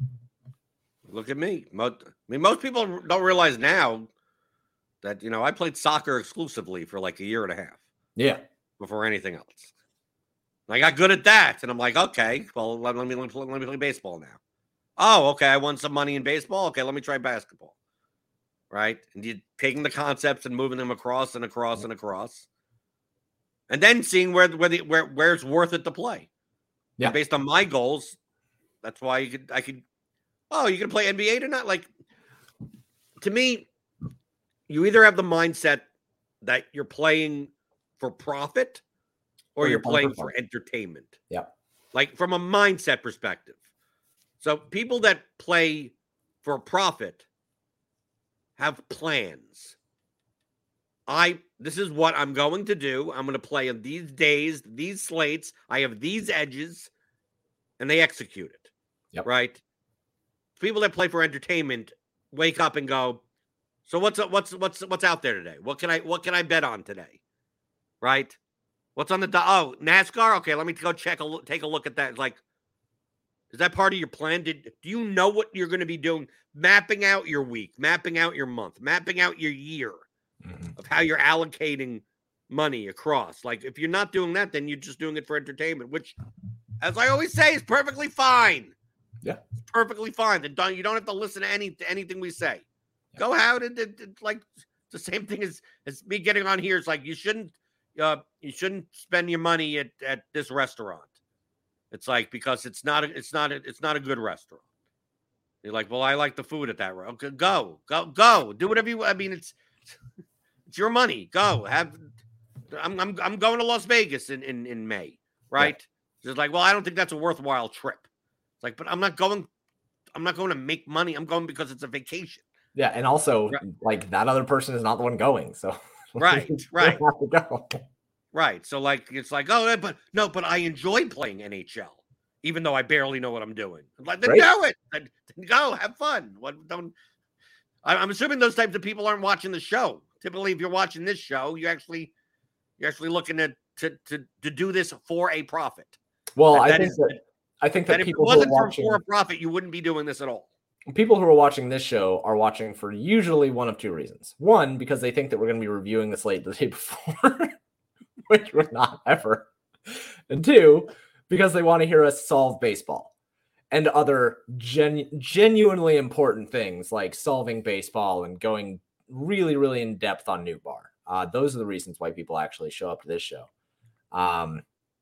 S2: Look at me. Most, I mean, most people don't realize now that, you know, I played soccer exclusively for like a year and a half.
S3: Yeah.
S2: Before anything else. I got good at that. And I'm like, okay, well, let, let, me, let, me, let me play baseball now. Oh, okay, I won some money in baseball. Okay, let me try basketball. Right? And you're taking the concepts and moving them across and across and across. And then seeing where, where, the, where, where it's worth it to play. Yeah. And based on my goals, that's why you could, I could, oh, you can play N B A tonight? Like, to me, you either have the mindset that you're playing for profit or, or you're, you're playing for, for entertainment.
S3: Yeah.
S2: Like from a mindset perspective. So people that play for profit have plans. I, this is what I'm going to do. I'm going to play on these days, these slates. I have these edges, and they execute it.
S3: Yep.
S2: Right? People that play for entertainment wake up and go, so what's what's what's what's out there today? What can I what can I bet on today? Right? What's on the do- oh NASCAR? Okay, let me go check a look, take a look at that. It's like, is that part of your plan? Did do you know what you're going to be doing? Mapping out your week, mapping out your month, mapping out your year mm-hmm. of how you're allocating money across. Like if you're not doing that, then you're just doing it for entertainment, which, as I always say, is perfectly fine.
S3: Yeah.
S2: It's perfectly fine. Then don't, you don't have to listen to any to anything we say. Yeah. Go out and, and, and like the same thing as, as me getting on here. It's like you shouldn't uh, you shouldn't spend your money at, at this restaurant. It's like because it's not a, it's not a, it's not a good restaurant. You're like, well, I like the food at that restaurant. Okay, go, go, go. Do whatever you. I mean, it's it's your money. Go. Have. I'm I'm I'm going to Las Vegas in in, in May, right? Yeah. It's like, well, I don't think that's a worthwhile trip. It's like, but I'm not going. I'm not going to make money. I'm going because it's a vacation.
S3: Yeah, and also right. like that other person is not the one going, so
S2: right, right,
S3: have to go.
S2: Right. So like it's like, oh, but no, but I enjoy playing N H L, even though I barely know what I'm doing. I'm like, then Great. do it. Then, then go, have fun. What don't? I'm assuming those types of people aren't watching the show. Typically, if you're watching this show, you actually you're actually looking at to to to do this for a profit.
S3: Well,
S2: and
S3: I
S2: that
S3: think
S2: is,
S3: that I think that,
S2: that
S3: people
S2: if it wasn't
S3: who are watching,
S2: for a profit, you wouldn't be doing this at all.
S3: People who are watching this show are watching for usually one of two reasons. One, because they think that we're going to be reviewing the slate the day before, which we're not ever. And two, because they want to hear us solve baseball and other genu- genuinely important things like solving baseball and going really, really in depth on New Bar. Uh, those are the reasons why people actually show up to this show. Um,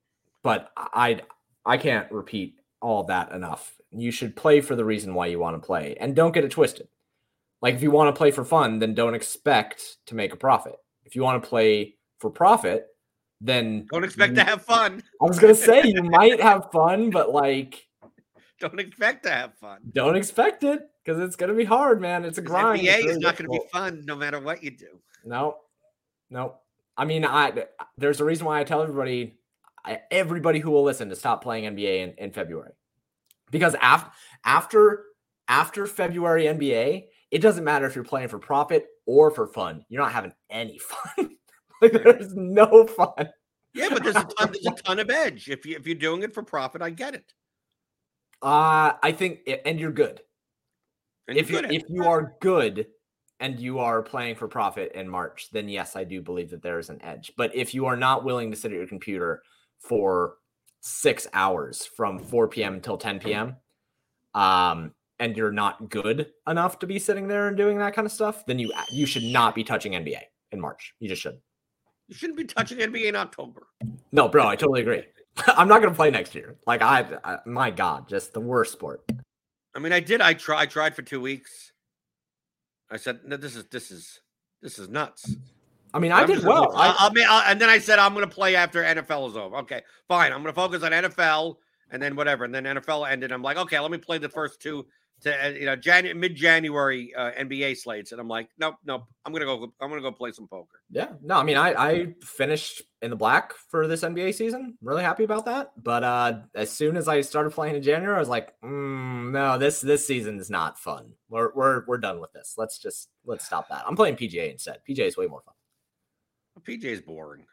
S3: but I, I can't repeat all of that enough. You should play for the reason why you want to play, and don't get it twisted. Like if you want to play for fun, then don't expect to make a profit. If you want to play for profit, then
S2: don't expect
S3: you,
S2: to have fun.
S3: I was going to say you might have fun, but like
S2: don't expect to have fun.
S3: Don't expect it because it's going to be hard, man. It's a grind.
S2: N B A is not going to be fun no matter what you do.
S3: No, no. I mean, I there's a reason why I tell everybody, I, everybody who will listen to stop playing N B A in, in February. Because after after after February N B A, it doesn't matter if you're playing for profit or for fun. You're not having any fun. Like there's no fun.
S2: Yeah, but there's a ton, there's a ton of edge. If you if you're doing it for profit, I get it.
S3: Uh I think, it, and you're good.
S2: And
S3: if
S2: you're
S3: you
S2: good
S3: if you are good and you are playing for profit in March, then yes, I do believe that there is an edge. But if you are not willing to sit at your computer for six hours from four p.m. until ten p.m. Um, and you're not good enough to be sitting there and doing that kind of stuff, then you you should not be touching N B A in March. You just shouldn't.
S2: You shouldn't be touching N B A in October.
S3: No, bro, I totally agree. I'm not going to play next year. Like I, I, my God, just the worst sport.
S2: I mean, I did. I tried. I tried for two weeks. I said, "No, this is this is this is nuts."
S3: I mean, I I'm did well.
S2: I, I mean, I'll, and then I said, I'm going to play after N F L is over. Okay, fine. I'm going to focus on N F L and then whatever. And then N F L ended. I'm like, okay, let me play the first two to, you know, Jan- mid-January uh, N B A slates. And I'm like, nope, nope. I'm going to go, I'm going to go play some poker.
S3: Yeah. No, I mean, I, I finished in the black for this N B A season. Really happy about that. But uh, as soon as I started playing in January, I was like, mm, no, this, this season is not fun. We're, we're, we're done with this. Let's just, let's stop that. I'm playing P G A instead. P G A is way more fun.
S2: P J is boring.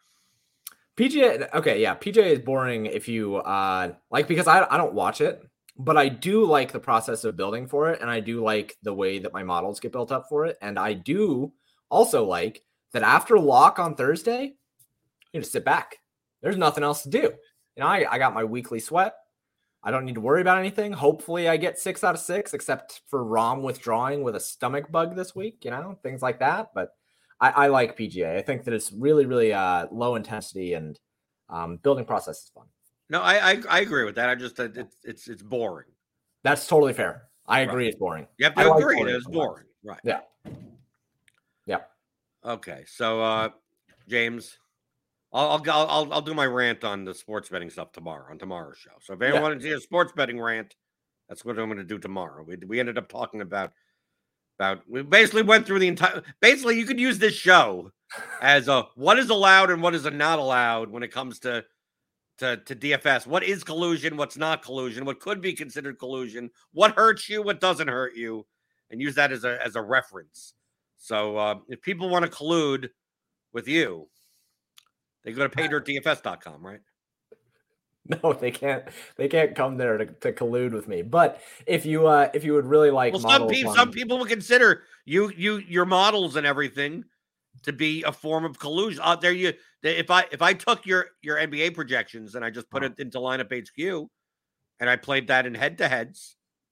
S3: P G A, okay, yeah, P G A is boring if you uh like because I I don't watch it, but I do like the process of building for it, and I do like the way that my models get built up for it, and I do also like that after lock on Thursday, you just sit back. There's nothing else to do. You know, I, I got my weekly sweat. I don't need to worry about anything. Hopefully, I get six out of six, except for Rom withdrawing with a stomach bug this week. You know, things like that, but. I, I like P G A. I think that it's really, really uh, low intensity and um, building process is fun.
S2: No, I, I I agree with that. I just it's it's it's boring.
S3: That's totally fair. I agree. Right. It's boring.
S2: You have to I agree. Like it's boring. Right.
S3: Yeah. Yeah.
S2: Okay. So, uh, James, I'll, I'll I'll I'll do my rant on the sports betting stuff tomorrow on tomorrow's show. So if anyone yeah. wants to see a sports betting rant, that's what I'm going to do tomorrow. We we ended up talking about. About, we basically went through the entire. Basically, you could use this show as a what is allowed and what is not allowed when it comes to, to to D F S. What is collusion? What's not collusion? What could be considered collusion? What hurts you? What doesn't hurt you? And use that as a as a reference. So uh, if people want to collude with you, they go to pay dirt D F S dot com, right?
S3: No, they can't. They can't come there to, to collude with me. But if you, uh, if you would really like,
S2: well, some people, some people would consider you, you, your models and everything to be a form of collusion. Out there, you, if I, if I took your, your N B A projections and I just put oh. it into lineup H Q, and I played that in head to heads,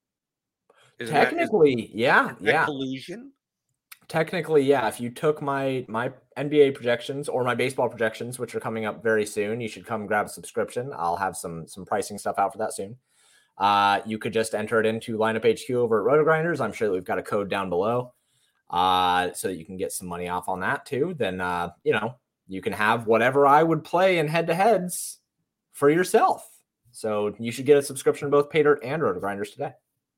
S2: Isn't that-
S3: Technically,
S2: is-
S3: yeah,
S2: is that
S3: yeah.
S2: collusion?
S3: Technically, yeah. If you took my my N B A projections or my baseball projections, which are coming up very soon, you should come grab a subscription. I'll have some some pricing stuff out for that soon. Uh, you could just enter it into Lineup H Q over at Roto Grinders. I'm sure that we've got a code down below, uh, so that you can get some money off on that too. Then uh, you know, you can have whatever I would play in head to heads for yourself. So you should get a subscription to both Pay Dirt and Roto Grinders today.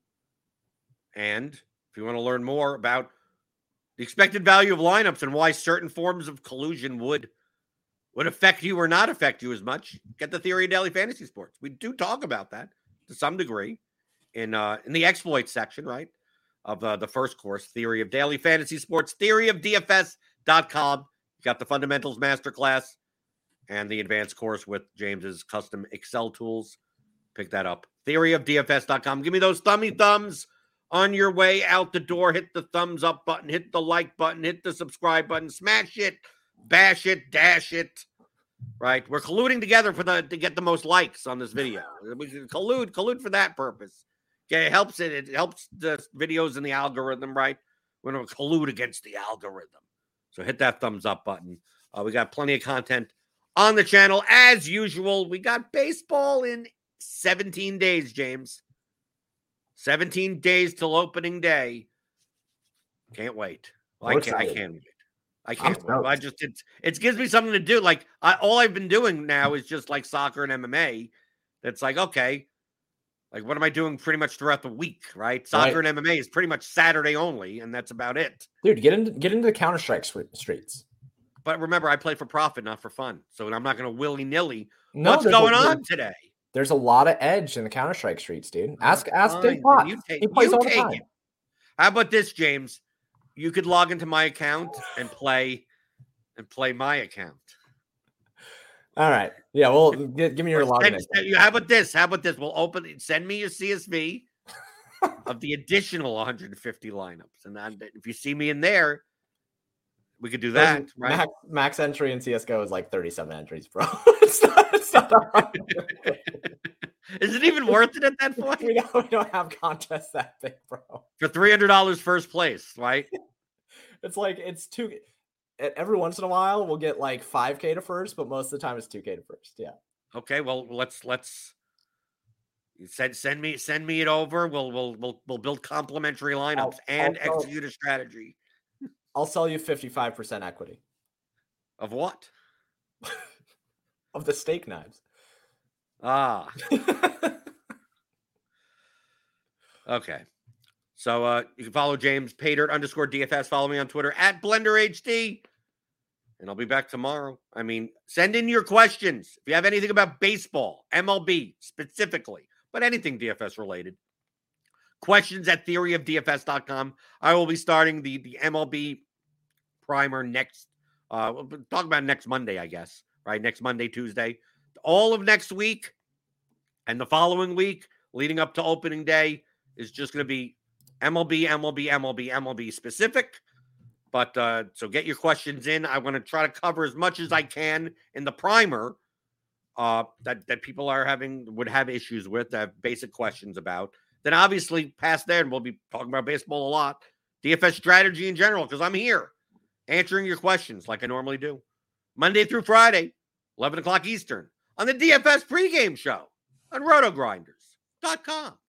S2: And if you want to learn more about the expected value of lineups and why certain forms of collusion would would affect you or not affect you as much, get the Theory of Daily Fantasy Sports. We do talk about that to some degree in uh, in the exploits section, right, of uh, the first course, Theory of Daily Fantasy Sports, theory of D F S dot com. You got the Fundamentals Masterclass and the advanced course with James's custom Excel tools. Pick that up. theory of D F S dot com. Give me those thummy thumbs on your way out the door. Hit the thumbs up button, hit the like button, hit the subscribe button, smash it, bash it, dash it. Right? We're colluding together for the to get the most likes on this video. We can collude, collude for that purpose. Okay, it helps it. It helps the videos in the algorithm, right? We're going to collude against the algorithm. So hit that thumbs up button. Uh, we got plenty of content on the channel as usual. We got baseball in seventeen days, James. seventeen days till opening day. Can't wait. Well, I, can't, I can't wait. I can't wait. I just, it, it gives me something to do. Like, I, all I've been doing now is just like soccer and M M A. It's like, okay, like, what am I doing pretty much throughout the week, right? Soccer right. and M M A is pretty much Saturday only, and that's about it.
S3: Dude, get into, get into the Counter-Strike streets.
S2: But remember, I play for profit, not for fun. So I'm not going to willy-nilly.
S3: No,
S2: What's going on today?
S3: There's a lot of edge in the Counter-Strike streets, dude. Ask ask Dave Potts.
S2: You take,
S3: he plays
S2: you
S3: all the
S2: take
S3: time.
S2: It. How about this, James? You could log into my account and play and play my account.
S3: All right. Yeah, well, give, give me your login.
S2: Send, how about this? How about this? We'll open send me your C S V of the additional one hundred fifty lineups. And then if you see me in there, we could do that,
S3: max,
S2: right?
S3: Max, max entry in C S G O is like thirty-seven entries, bro. it's not, it's not
S2: Is it even worth it at that point?
S3: We don't, we don't have contests that big, bro.
S2: For three hundred dollars first place, right?
S3: It's like, it's two. Every once in a while, we'll get like five K to first, but most of the time it's two K to first. Yeah.
S2: Okay. Well, let's, let's send, send me, send me it over. We'll, we'll, we'll, we'll build complimentary lineups I'll, and I'll execute a strategy.
S3: I'll sell you fifty-five percent equity.
S2: Of what?
S3: Of the steak knives.
S2: Ah. Okay. So uh, you can follow James Paydirt underscore D F S. Follow me on Twitter at Blender H D. And I'll be back tomorrow. I mean, send in your questions. If you have anything about baseball, M L B specifically, but anything D F S related. Questions at theory of D F S dot com. I will be starting the, the M L B primer next. Uh, we'll talk about next Monday, I guess. Right? Next Monday, Tuesday. All of next week and the following week leading up to opening day is just going to be M L B, M L B, M L B, M L B specific. But uh, so get your questions in. I want to try to cover as much as I can in the primer uh, that, that people are having, would have issues with, that have basic questions about. Then obviously past there, and we'll be talking about baseball a lot, D F S strategy in general, because I'm here answering your questions like I normally do. Monday through Friday, eleven o'clock Eastern, on the D F S pregame show on roto grinders dot com.